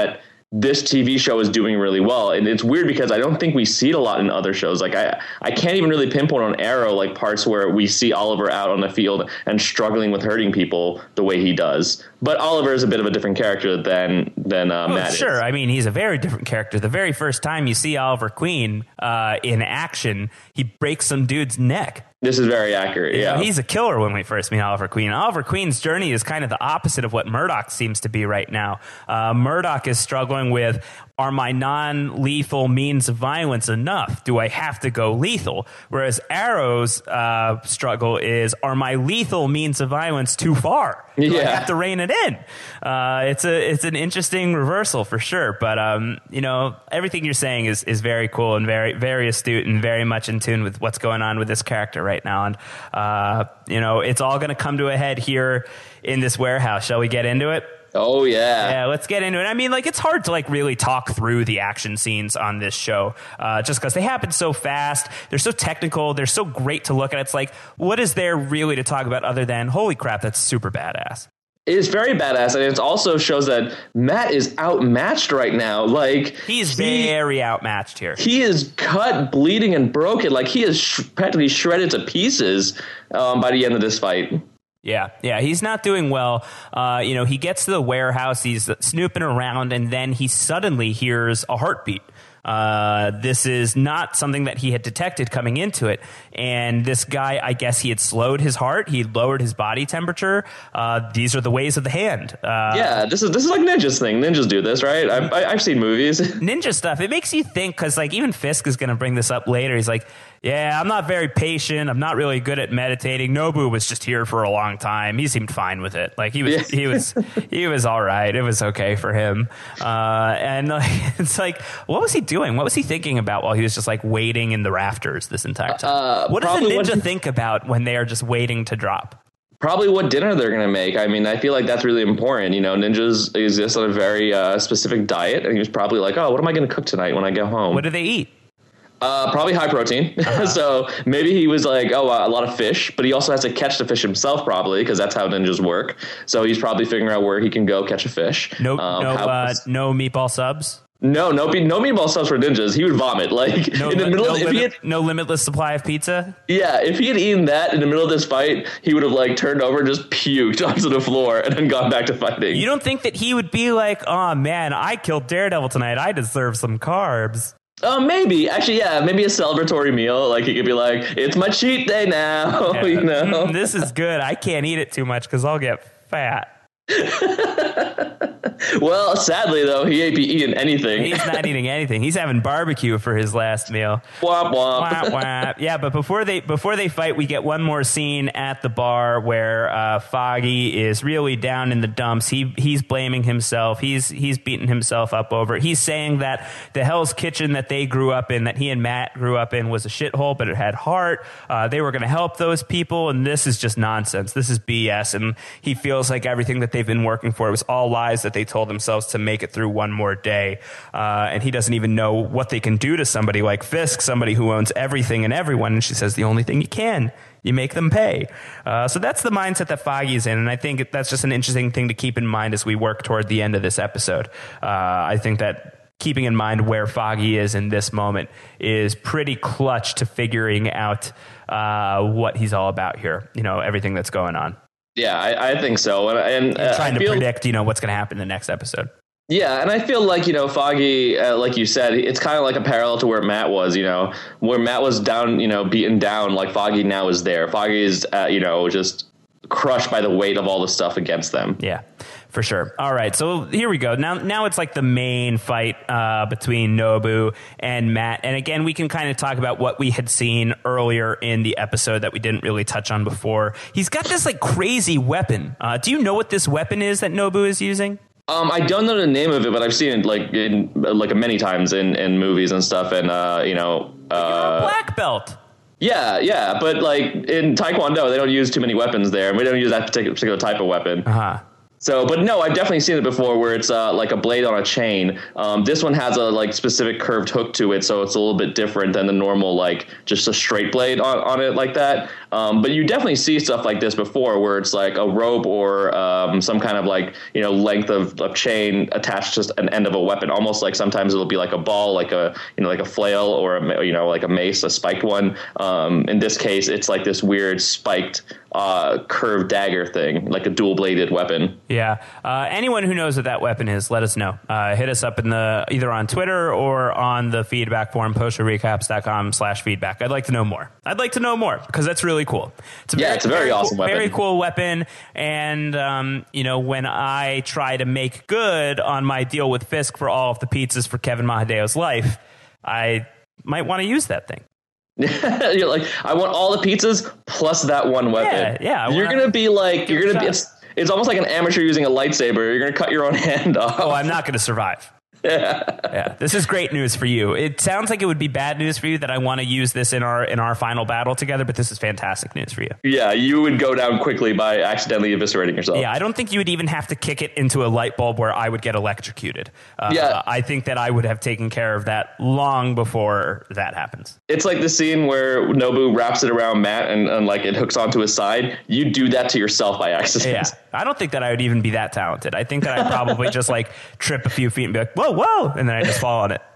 this T V show is doing really well. And it's weird because I don't think we see it a lot in other shows. Like I, I can't even really pinpoint on Arrow, like parts where we see Oliver out on the field and struggling with hurting people the way he does. But Oliver is a bit of a different character than, than uh, well, Matt sure. is. I mean, he's a very different character. The very first time you see Oliver Queen uh, in action, he breaks some dude's neck. This is very accurate, yeah. You know, he's a killer when we first meet Oliver Queen. Oliver Queen's journey is kind of the opposite of what Murdoch seems to be right now. Uh, Murdoch is struggling with, are my non-lethal means of violence enough? Do I have to go lethal? Whereas Arrow's uh, struggle is, are my lethal means of violence too far? Do yeah. I have to rein it in? Uh, it's a it's an interesting reversal for sure. But um, you know, everything you're saying is is very cool and very very astute and very much in tune with what's going on with this character right now. And uh, you know, it's all going to come to a head here in this warehouse. Shall we get into it? Oh, yeah. Yeah, let's get into it. I mean, like, it's hard to, like, really talk through the action scenes on this show uh, just because they happen so fast. They're so technical. They're so great to look at. It's like, what is there really to talk about other than, holy crap, that's super badass? It's very badass, and it also shows that Matt is outmatched right now. Like He's he, very outmatched here. He is cut, bleeding, and broken. Like, he is sh- practically shredded to pieces um, by the end of this fight. Yeah, yeah, he's not doing well. Uh, you know, he gets to the warehouse, he's snooping around, and then he suddenly hears a heartbeat. Uh, this is not something that he had detected coming into it. And this guy, I guess he had slowed his heart. He lowered his body temperature. Uh, these are the ways of the hand. Uh, yeah, this is this is like Ninja's thing. Ninjas do this, right? I've, I've seen movies. Ninja stuff. It makes you think, because like even Fisk is going to bring this up later. He's like, yeah, I'm not very patient. I'm not really good at meditating. Nobu was just here for a long time. He seemed fine with it. Like he was, yeah. he was, he was all right. It was okay for him. Uh, and like, it's like, what was he doing? What was he thinking about while he was just like waiting in the rafters this entire time? Uh, what does a ninja what, think about when they are just waiting to drop? Probably what dinner they're going to make. I mean, I feel like that's really important. You know, ninjas exist on a very uh, specific diet. And he was probably like, oh, what am I going to cook tonight when I get home? What do they eat? Uh, probably high protein. Uh-huh. So maybe he was like, oh, uh, a lot of fish, but he also has to catch the fish himself probably because that's how ninjas work. So he's probably figuring out where he can go catch a fish. No, um, no, how, uh, no meatball subs. No, no, no meatball subs for ninjas. He would vomit like no, in the middle. No, of, if limit, he had, no limitless supply of pizza. Yeah, if he had eaten that in the middle of this fight, he would have like turned over and just puked onto the floor and then gone back to fighting. You don't think that he would be like, oh man, I killed Daredevil tonight. I deserve some carbs. Oh, uh, maybe. Actually, yeah, maybe a celebratory meal. Like, he could be like, it's my cheat day now, yeah. you know? Mm, this is good. I can't eat it too much because I'll get fat. Well, sadly, though, he ain't be eating anything. He's not eating anything. He's having barbecue for his last meal. Womp womp. Womp womp. Yeah, but before they before they fight, we get one more scene at the bar where uh, Foggy is really down in the dumps. He he's blaming himself. He's he's beating himself up over it. He's saying that the Hell's Kitchen that they grew up in, that he and Matt grew up in, was a shithole, but it had heart. Uh, they were going to help those people, and this is just nonsense. This is B S, and he feels like everything that they've been working for, it was all lies that they told themselves to make it through one more day. Uh, and he doesn't even know what they can do to somebody like Fisk, somebody who owns everything and everyone. And she says, the only thing you can, you make them pay. Uh, so that's the mindset that Foggy's in. And I think that's just an interesting thing to keep in mind as we work toward the end of this episode. Uh, I think that keeping in mind where Foggy is in this moment is pretty clutch to figuring out uh, what he's all about here. You know, everything that's going on. Yeah, I, I think so. And, and uh, trying I to feel, predict, you know, what's going to happen in the next episode. Yeah, and I feel like, you know, Foggy, uh, like you said, it's kind of like a parallel to where Matt was, you know, where Matt was down, you know, beaten down, like Foggy now is there. Foggy is, uh, you know, just crushed by the weight of all the stuff against them. Yeah, for sure. All right, so here we go. Now now it's like the main fight uh, between Nobu and Matt. And again, we can kind of talk about what we had seen earlier in the episode that we didn't really touch on before. He's got this like crazy weapon. Uh, do you know what this weapon is that Nobu is using? Um, I don't know the name of it, but I've seen it like in like many times in, in movies and stuff. And, uh, you know, uh, you're a black belt. Yeah, yeah, but like in Taekwondo, they don't use too many weapons there, and we don't use that particular, particular type of weapon. Uh-huh. So, but no, I've definitely seen it before where it's uh, like a blade on a chain. Um, this one has a like specific curved hook to it, so it's a little bit different than the normal like just a straight blade on, on it like that. Um, but you definitely see stuff like this before where it's like a rope or um, some kind of like, you know, length of, of chain attached to an end of a weapon. Almost like sometimes it'll be like a ball, like a, you know, like a flail or, a, you know, like a mace, a spiked one. Um, in this case, it's like this weird spiked uh, curved dagger thing, like a dual bladed weapon. Yeah. Uh, anyone who knows what that weapon is, let us know. Uh, hit us up in the either on Twitter or on the feedback forum, posterrecaps.com slash feedback. I'd like to know more. I'd like to know more because that's really cool. It's a yeah, very, it's a very, very awesome cool, weapon. Very cool weapon. And, um, you know, when I try to make good on my deal with Fisk for all of the pizzas for Kevin Mahadeo's life, I might want to use that thing. You're like, I want all the pizzas plus that one weapon. Yeah, yeah. You're going to be like, you're going to be, it's, it's almost like an amateur using a lightsaber. You're going to cut your own hand off. Oh, I'm not going to survive. Yeah. yeah. This is great news for you. It sounds like it would be bad news for you that I want to use this in our in our final battle together, but this is fantastic news for you. Yeah, you would go down quickly by accidentally eviscerating yourself. Yeah, I don't think you would even have to kick it into a light bulb where I would get electrocuted. Uh, yeah. I think that I would have taken care of that long before that happens. It's like the scene where Nobu wraps it around Matt and, and like it hooks onto his side. You do that to yourself by accident. Yeah. I don't think that I would even be that talented. I think that I'd probably just like trip a few feet and be like, whoa, whoa, and then I just fall on it.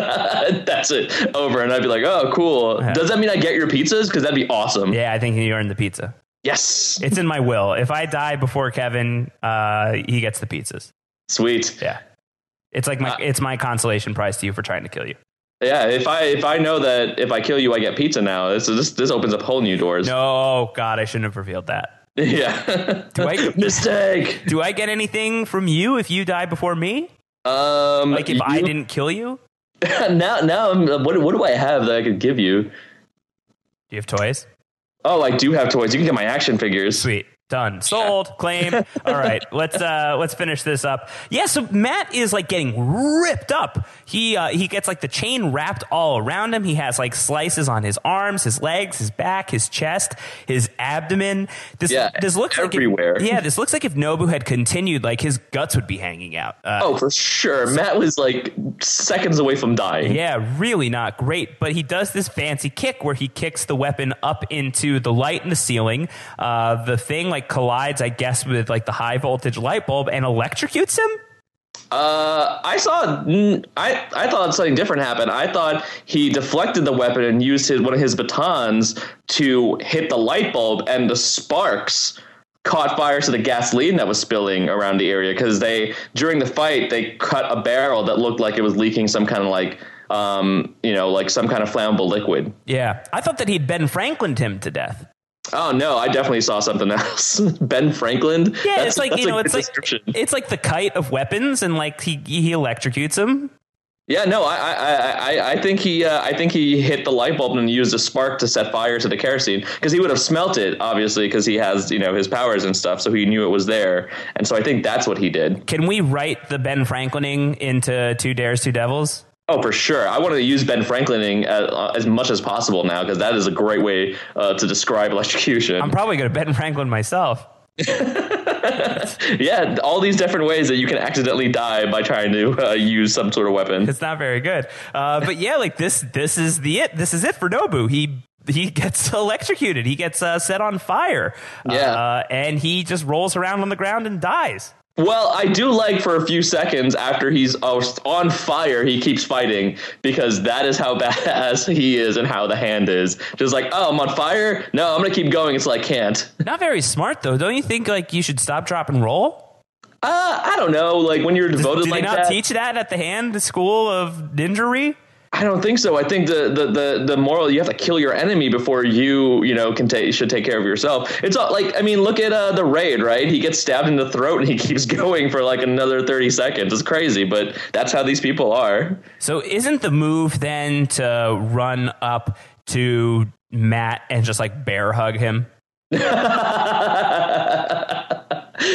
That's it. Over. And I'd be like, oh, cool. Yeah. Does that mean I get your pizzas? Because that'd be awesome. Yeah, I think you earned the pizza. Yes. It's in my will. If I die before Kevin, uh, he gets the pizzas. Sweet. Yeah. It's like my uh, it's my consolation prize to you for trying to kill you. Yeah, if I if I know that if I kill you, I get pizza now. This this this opens up whole new doors. No, God, I shouldn't have revealed that. Yeah. Do I mistake? Do I get anything from you if you die before me? Um, like if you, I didn't kill you? now, now, what what do I have that I could give you? Do you have toys? Oh, I do have toys. You can get my action figures. Sweet. Done. Sold. Claimed. All right. Let's uh let's finish this up. Yeah, so Matt is like getting ripped up. He uh he gets like the chain wrapped all around him. He has like slices on his arms, his legs, his back, his chest, his abdomen. This yeah, this looks everywhere. like if, yeah, this looks like if Nobu had continued, like his guts would be hanging out. Uh, oh, for sure. Matt was like seconds away from dying. Yeah, really not great. But he does this fancy kick where he kicks the weapon up into the light in the ceiling. Uh the thing like collides, I guess, with like the high voltage light bulb and electrocutes him. Uh, I saw. I I thought something different happened. I thought he deflected the weapon and used his one of his batons to hit the light bulb, and the sparks caught fire to the gasoline that was spilling around the area. Because they during the fight they cut a barrel that looked like it was leaking some kind of like um you know like some kind of flammable liquid. Yeah, I thought that he'd Ben Franklin'd him to death. Oh no, I definitely saw something else. Ben Franklin. Yeah, that's, it's like you know, it's like it's like the kite of weapons, and like he he electrocutes him. Yeah, no, I I I, I think he uh, I think he hit the light bulb and used a spark to set fire to the kerosene because he would have smelt it obviously because he has you know his powers and stuff, so he knew it was there, and so I think that's what he did. Can we write the Ben Franklining into Two Dares, Two Devils? Oh, for sure. I want to use Ben Franklining as, uh, as much as possible now because that is a great way uh, to describe electrocution. I'm probably going to Ben Franklin myself. Yeah, all these different ways that you can accidentally die by trying to uh, use some sort of weapon. It's not very good. Uh, but yeah, like this, this is the it. This is it for Nobu. He he gets electrocuted. He gets uh, set on fire. Yeah, uh, and he just rolls around on the ground and dies. Well, I do like for a few seconds after he's on fire, he keeps fighting because that is how badass he is and how the hand is. Just like, oh, I'm on fire. No, I'm going to keep going until I can't. Not very smart, though. Don't you think like you should stop, drop, and roll? Uh, I don't know. Like when you're devoted Did like that. Did they not teach that at the hand school of ninjery? I don't think so. I think the, the, the, the moral, you have to kill your enemy before you, you know, can take, should take care of yourself. It's all like, I mean, look at uh, the Raid, right? He gets stabbed in the throat and he keeps going for like another thirty seconds. It's crazy, but that's how these people are. So isn't the move then to run up to Matt and just like bear hug him?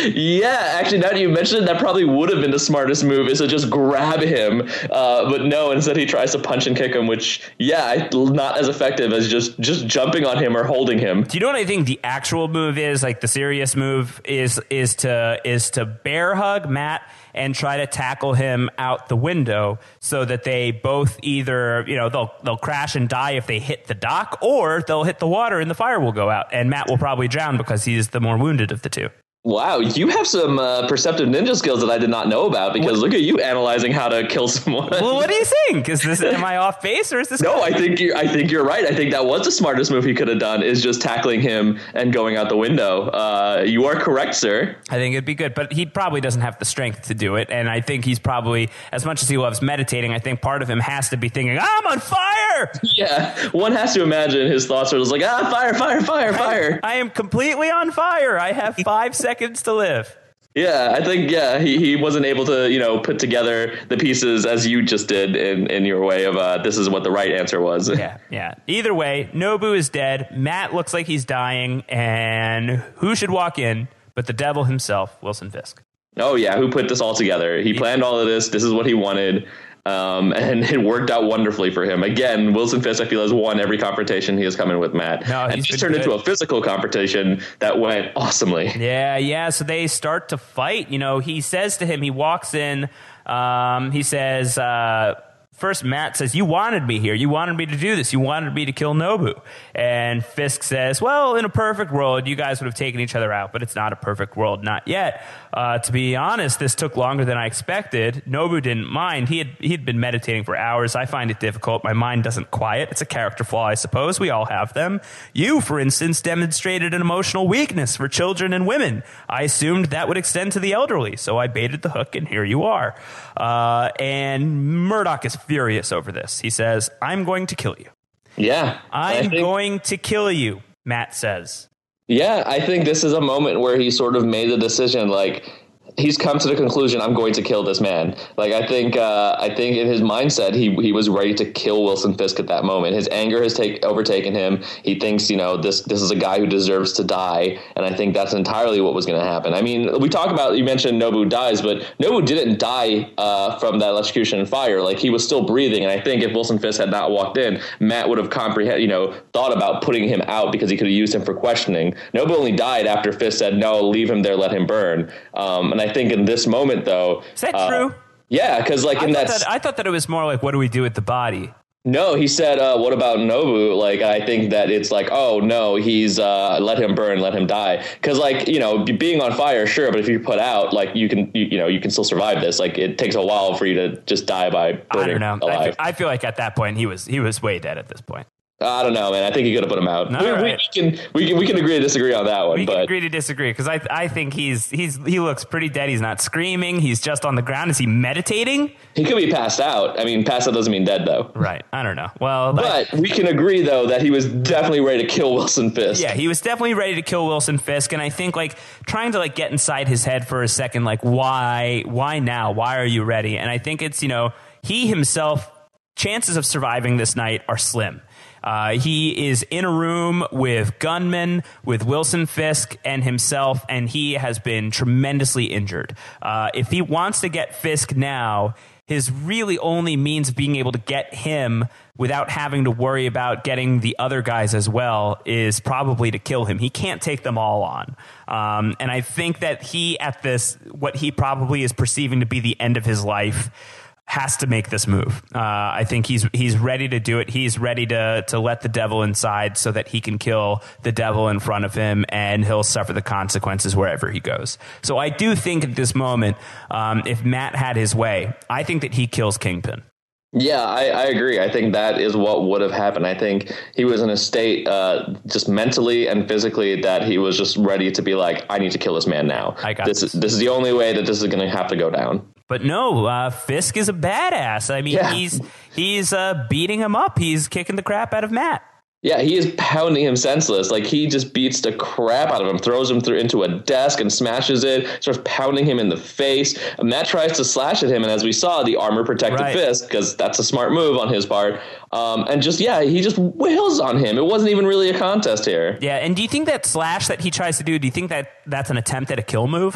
Yeah, actually, now that you mentioned it, that probably would have been the smartest move, is to just grab him. Uh, but no, instead he tries to punch and kick him, which, yeah, not as effective as just, just jumping on him or holding him. Do you know what I think the actual move is? Like the serious move is is to is to bear hug Matt and try to tackle him out the window so that they both either, you know, they'll they'll crash and die if they hit the dock, or they'll hit the water and the fire will go out, and Matt will probably drown because he's the more wounded of the two. Wow, you have some uh, perceptive ninja skills that I did not know about, because what? Look at you analyzing how to kill someone. Well, what do you think? Is this, am I off base, or is this? No, I think you I think you're right. I think that was the smartest move he could have done, is just tackling him and going out the window. Uh, you are correct, sir. I think it'd be good, but he probably doesn't have the strength to do it, and I think he's probably, as much as he loves meditating, I think part of him has to be thinking, I'm on fire! Yeah, one has to imagine his thoughts are just like, ah, fire, fire, fire, fire. I, I am completely on fire. I have five seconds to live. Yeah, I think, yeah, he, he wasn't able to, you know, put together the pieces as you just did in, in your way of uh, this is what the right answer was. Yeah, yeah. Either way, Nobu is dead. Matt looks like he's dying. And who should walk in but the devil himself, Wilson Fisk? Oh, yeah. Who put this all together? He planned all of this. This is what he wanted. Um, and it worked out wonderfully for him. Again, Wilson Fisk, I feel, has won every confrontation he has come in with Matt. No, and he's turned good. into a physical confrontation that went awesomely. Yeah, yeah. So they start to fight. You know, he says to him, he walks in, um, he says, uh, first Matt says, you wanted me here. You wanted me to do this. You wanted me to kill Nobu. And Fisk says, well, in a perfect world, you guys would have taken each other out, but it's not a perfect world. Not yet. Uh, to be honest, this took longer than I expected. Nobu didn't mind. He had, he'd been meditating for hours. I find it difficult. My mind doesn't quiet. It's a character flaw, I suppose. We all have them. You, for instance, demonstrated an emotional weakness for children and women. I assumed that would extend to the elderly, so I baited the hook, and here you are. Uh, and Murdoch is furious over this. He says, I'm going to kill you. Yeah. I'm think, going to kill you, Matt says. Yeah, I think this is a moment where he sort of made the decision, like, he's come to the conclusion, I'm going to kill this man. Like, I think uh, I think in his mindset, he he was ready to kill Wilson Fisk at that moment. His anger has take, overtaken him. He thinks, you know, this this is a guy who deserves to die. And I think that's entirely what was going to happen. I mean, we talk about, you mentioned Nobu dies, but Nobu didn't die uh, from that electrocution and fire. Like, he was still breathing. And I think if Wilson Fisk had not walked in, Matt would have comprehend, you know, thought about putting him out because he could have used him for questioning. Nobu only died after Fisk said, no, leave him there, let him burn. Um, and I think in this moment, though, is that uh, true? Yeah, because like I in that, that, I thought that it was more like, what do we do with the body? No, he said, uh, what about Nobu? Like, I think that it's like, oh, no, he's uh, let him burn, let him die. Because, like, you know, being on fire, sure, but if you put out, like, you can, you, you know, you can still survive this. Like, it takes a while for you to just die by burning I don't know. alive. I, I feel like at that point, he was he was way dead at this point. I don't know, man. I think you could have put him out. We, right. we can we can we can agree to disagree on that one. We but. can agree to disagree because I I think he's he's he looks pretty dead. He's not screaming. He's just on the ground. Is he meditating? He could be passed out. I mean, passed out doesn't mean dead, though. Right. I don't know. Well, but I, we can agree though that he was definitely ready to kill Wilson Fisk. Yeah, he was definitely ready to kill Wilson Fisk, and I think like trying to like get inside his head for a second, like why why now? Why are you ready? And I think it's, you know, he himself, chances of surviving this night are slim. Uh, he is in a room with gunmen, with Wilson Fisk and himself, and he has been tremendously injured. Uh, if he wants to get Fisk now, his really only means of being able to get him without having to worry about getting the other guys as well is probably to kill him. He can't take them all on. Um, and I think that he, at this, what he probably is perceiving to be the end of his life, has to make this move. Uh, I think he's he's ready to do it. He's ready to to let the devil inside so that he can kill the devil in front of him, and he'll suffer the consequences wherever he goes. So I do think at this moment, um, if Matt had his way, I think that he kills Kingpin. Yeah, I, I agree. I think that is what would have happened. I think he was in a state uh, just mentally and physically that he was just ready to be like, I need to kill this man now. I got this. this. Is, this is the only way that this is going to have to go down. But no, uh, Fisk is a badass. I mean, yeah. he's he's uh, beating him up. He's kicking the crap out of Matt. Yeah, he is pounding him senseless. Like, he just beats the crap out of him, throws him through into a desk and smashes it, starts pounding him in the face. And Matt tries to slash at him, and as we saw, the armor protected right. Fisk, because that's a smart move on his part. Um, and just, yeah, he just wails on him. It wasn't even really a contest here. Yeah, and do you think that slash that he tries to do, do you think that that's an attempt at a kill move?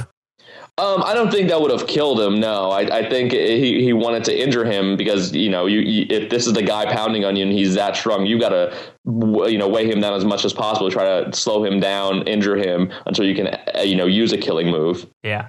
Um, I don't think that would have killed him. No, I, I think he, he wanted to injure him because, you know, you, you if this is the guy pounding on you and he's that strong, you got to, you know, weigh him down as much as possible, try to slow him down, injure him until you can, you know, use a killing move. Yeah.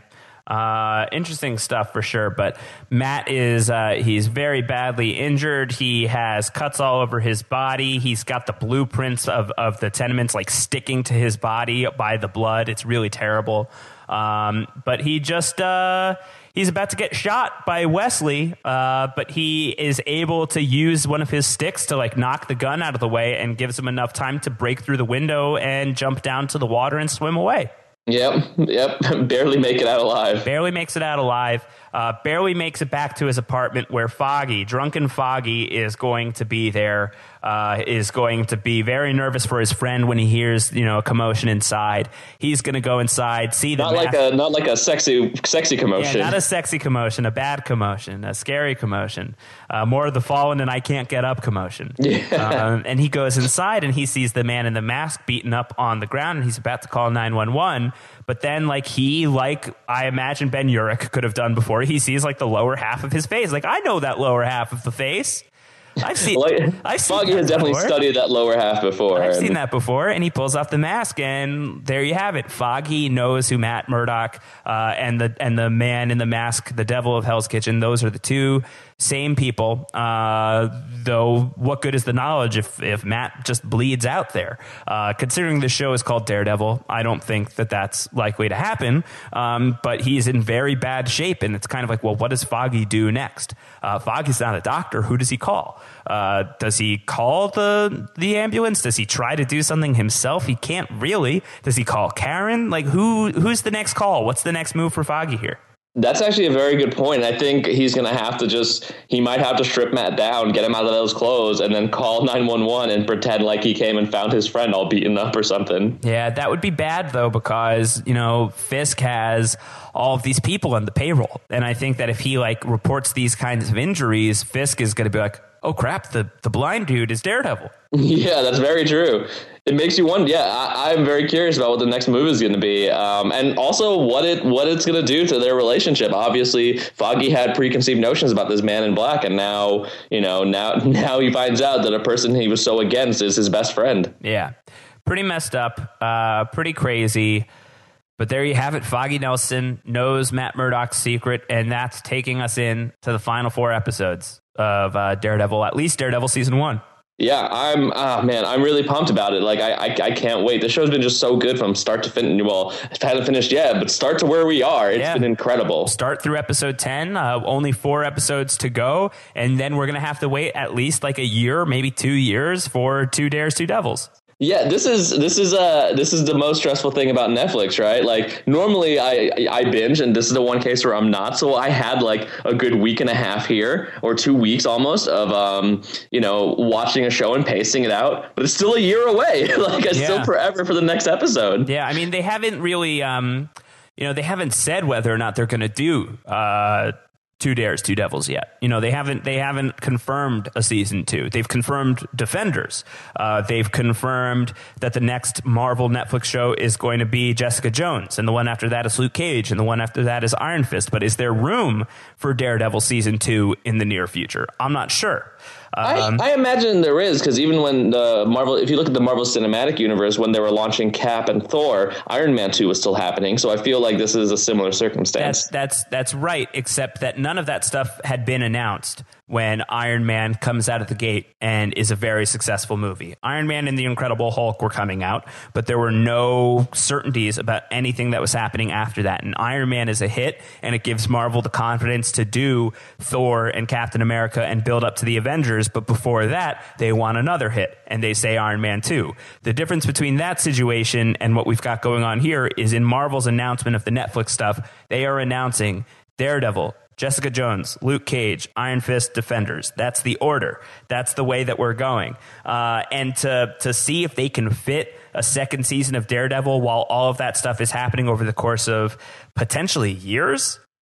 Uh, interesting stuff for sure. But Matt is, uh, he's very badly injured. He has cuts all over his body. He's got the blueprints of, of the tenements like sticking to his body by the blood. It's really terrible. Um, but he just, uh, he's about to get shot by Wesley. Uh, but he is able to use one of his sticks to like knock the gun out of the way and gives him enough time to break through the window and jump down to the water and swim away. Yep, yep. Barely make it out alive. Barely makes it out alive. Uh, barely makes it back to his apartment where Foggy, drunken Foggy, is going to be there. Uh, is going to be very nervous for his friend when he hears, you know, a commotion inside. He's going to go inside, see the not like a not like a sexy sexy commotion. Yeah, not a sexy commotion, a bad commotion, a scary commotion, uh, more of the fallen and I can't get up commotion. Yeah. Um, and he goes inside and he sees the man in the mask beaten up on the ground, and he's about to call nine one one. But then, like he, like I imagine Ben Urich could have done before, he sees like the lower half of his face. Like, I know that lower half of the face. I've seen. Like, I've seen Foggy has definitely before. studied that lower half before. I've and seen that before, and he pulls off the mask, and there you have it. Foggy knows who Matt Murdock uh, and the and the man in the mask, the devil of Hell's Kitchen. Those are the two same people. Uh, though, what good is the knowledge if if Matt just bleeds out there? Uh, considering the show is called Daredevil, I don't think that that's likely to happen. Um, but he's in very bad shape, and it's kind of like, well, what does Foggy do next? Uh, Foggy's not a doctor. Who does he call? Uh, does he call the the ambulance? Does he try to do something himself? He can't really. Does he call Karen? Like, who who's the next call? What's the next move for Foggy here? That's actually a very good point. I think he's going to have to just, he might have to strip Matt down, get him out of those clothes, and then call nine one one and pretend like he came and found his friend all beaten up or something. Yeah, that would be bad, though, because, you know, Fisk has all of these people on the payroll. And I think that if he, like, reports these kinds of injuries, Fisk is going to be like, oh, crap, the, the blind dude is Daredevil. Yeah, that's very true. It makes you wonder. Yeah, I, I'm very curious about what the next move is going to be, um, and also what it what it's going to do to their relationship. Obviously, Foggy had preconceived notions about this man in black, and now you know now now he finds out that a person he was so against is his best friend. Yeah, pretty messed up, uh, pretty crazy. But there you have it. Foggy Nelson knows Matt Murdock's secret, and that's taking us in to the final four episodes of uh, Daredevil, at least Daredevil season one. Yeah, I'm, ah, man, I'm really pumped about it. Like, I, I, I can't wait. The show's been just so good from start to finish. Well, it hasn't finished yet, but start to where we are. It's yeah. been incredible. Start through episode ten, uh, only four episodes to go. And then we're going to have to wait at least like a year, maybe two years for Two Dares, Two Devils. Yeah, this is this is uh this is the most stressful thing about Netflix, right? Like normally I I binge, and this is the one case where I'm not. So I had like a good week and a half here, or two weeks almost, of um you know watching a show and pacing it out. But it's still a year away. Like it's yeah. still forever for the next episode. Yeah, I mean they haven't really um you know they haven't said whether or not they're going to do uh. Two Dares, Two Devils yet. You know, they haven't they haven't confirmed a season two. They've confirmed Defenders. Uh, they've confirmed that the next Marvel Netflix show is going to be Jessica Jones, and the one after that is Luke Cage, and the one after that is Iron Fist. But is there room for Daredevil season two in the near future? I'm not sure. Um, I, I imagine there is, because even when the Marvel, if you look at the Marvel Cinematic Universe, when they were launching Cap and Thor, Iron Man two was still happening. So I feel like this is a similar circumstance. That's that's that's right, except that none of that stuff had been announced when Iron Man comes out of the gate and is a very successful movie. Iron Man and the Incredible Hulk were coming out, but there were no certainties about anything that was happening after that. And Iron Man is a hit, and it gives Marvel the confidence to do Thor and Captain America and build up to the Avengers. But before that, they want another hit, and they say Iron Man two. The difference between that situation and what we've got going on here is in Marvel's announcement of the Netflix stuff, they are announcing Daredevil, Jessica Jones, Luke Cage, Iron Fist, Defenders. That's the order. That's the way that we're going. Uh, and to to see if they can fit a second season of Daredevil while all of that stuff is happening over the course of potentially years,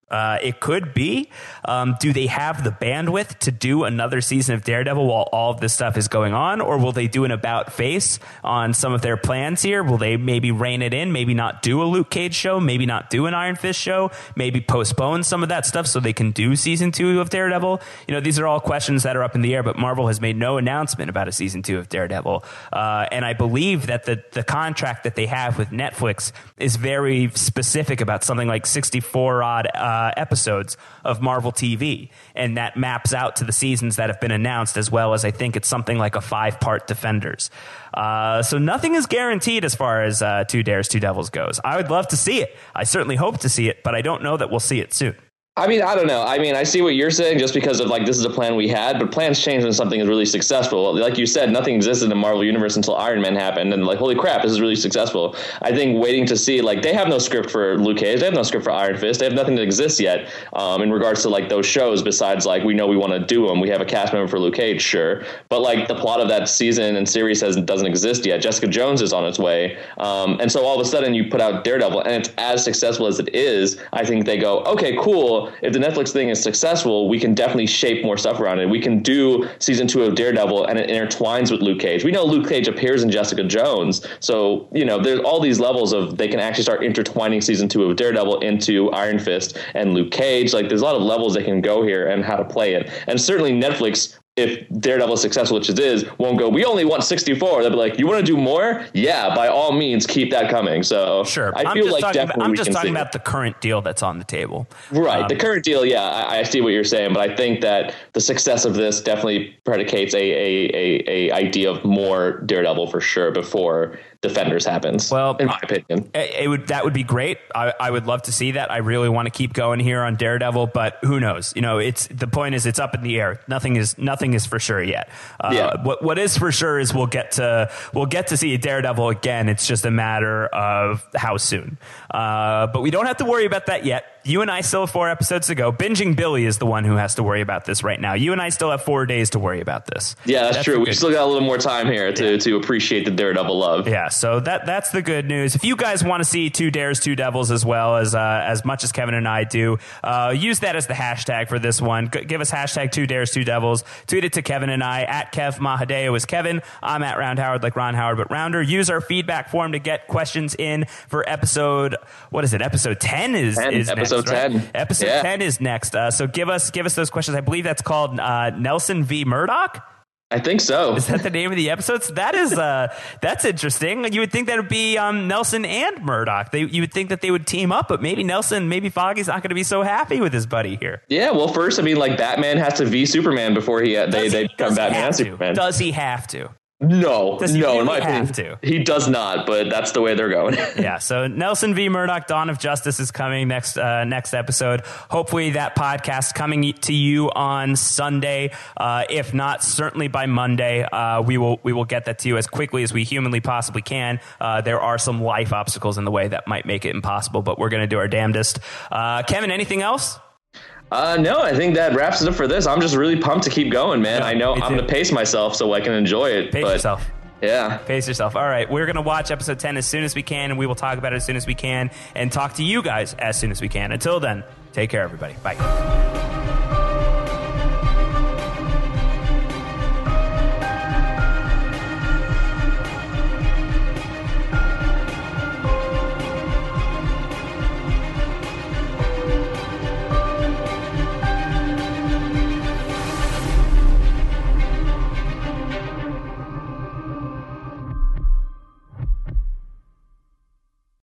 Uh, it could be. Um, do they have the bandwidth to do another season of Daredevil while all of this stuff is going on? Or will they do an about face on some of their plans here? Will they maybe rein it in, maybe not do a Luke Cage show, maybe not do an Iron Fist show, maybe postpone some of that stuff so they can do season two of Daredevil? You know, these are all questions that are up in the air, but Marvel has made no announcement about a season two of Daredevil. Uh, and I believe that the, the contract that they have with Netflix is very specific about something like sixty-four odd uh, Uh, episodes of Marvel T V, and that maps out to the seasons that have been announced, as well as I think it's something like a five-part Defenders. Uh, so nothing is guaranteed as far as uh, Two Dares, Two Devils goes. I would love to see it. I certainly hope to see it, but I don't know that we'll see it soon. I mean, I don't know. I mean, I see what you're saying just because of like this is a plan we had, but plans change when something is really successful. Like you said, nothing existed in the Marvel universe until Iron Man happened, and like, holy crap, this is really successful. I think waiting to see, like, they have no script for Luke Cage, they have no script for Iron Fist, they have nothing that exists yet um, in regards to like those shows. Besides, like, we know we want to do them. We have a cast member for Luke Cage, sure, but like the plot of that season and series has doesn't exist yet. Jessica Jones is on its way, um, and so all of a sudden you put out Daredevil, and it's as successful as it is. I think they go, okay, cool. If the Netflix thing is successful, we can definitely shape more stuff around it. We can do season two of Daredevil and it intertwines with Luke Cage. We know Luke Cage appears in Jessica Jones. So, you know, there's all these levels of they can actually start intertwining season two of Daredevil into Iron Fist and Luke Cage. Like, there's a lot of levels they can go here and how to play it. And certainly Netflix, if Daredevil is successful, which it is, won't go, we only want sixty-four. They'll be like, you want to do more? Yeah, by all means, keep that coming. So sure. I I'm feel just like talking definitely about, I'm we just can talking see about it. the current deal that's on the table. Right. Um, the current deal, yeah, I, I see what you're saying, but I think that the success of this definitely predicates a, a, a, a idea of more Daredevil for sure before Defenders happens. Well, in my opinion, it, it would that would be great. I, I would love to see that. I really want to keep going here on Daredevil, but who knows? You know, it's the point is it's up in the air. Nothing is nothing is for sure yet. Uh, yeah. What what is for sure is we'll get to we'll get to see Daredevil again. It's just a matter of how soon. Uh, but we don't have to worry about that yet. You and I still have four episodes to go. Binging Billy is the one who has to worry about this right now. You and I still have four days to worry about this. Yeah, that's, that's true. We've still got a little more time here to, yeah. to appreciate the Daredevil love. Yeah, so that that's the good news. If you guys want to see Two Dares, Two Devils as well as uh, as much as Kevin and I do, uh, use that as the hashtag for this one. G- give us hashtag Two Dares, Two Devils. Tweet it to Kevin and I. At Kev Mahadeo is Kevin. I'm at Round Howard, like Ron Howard, but Rounder. Use our feedback form to get questions in for episode, what is it? Episode ten is, ten, is episode next, right? ten. Episode yeah. ten is next. Uh, so give us give us those questions. I believe that's called uh, Nelson v. Murdoch. I think so. Is that the name of the episodes? That is uh, that's interesting. You would think that would be um, Nelson and Murdoch. They, you would think that they would team up, but maybe Nelson, maybe Foggy's not going to be so happy with his buddy here. Yeah, well, first, I mean, like Batman has to v Superman before he uh, they he, they become Batman and to? Superman. Does he have to? No, Does he no, really in my have opinion, to? He does not, but that's the way they're going. Yeah, so Nelson v. Murdoch, Dawn of Justice is coming next uh, next episode. Hopefully that podcast coming to you on Sunday. Uh, if not, certainly by Monday, uh, we will we will get that to you as quickly as we humanly possibly can. Uh, there are some life obstacles in the way that might make it impossible, but we're going to do our damnedest. Uh, Kevin, anything else? Uh, no, I think that wraps it up for this. I'm just really pumped to keep going, man. Yeah, I know I'm going to pace myself so I can enjoy it. Pace but yourself. Yeah. Pace yourself. All right. We're going to watch episode ten as soon as we can, and we will talk about it as soon as we can and talk to you guys as soon as we can. Until then, take care, everybody. Bye.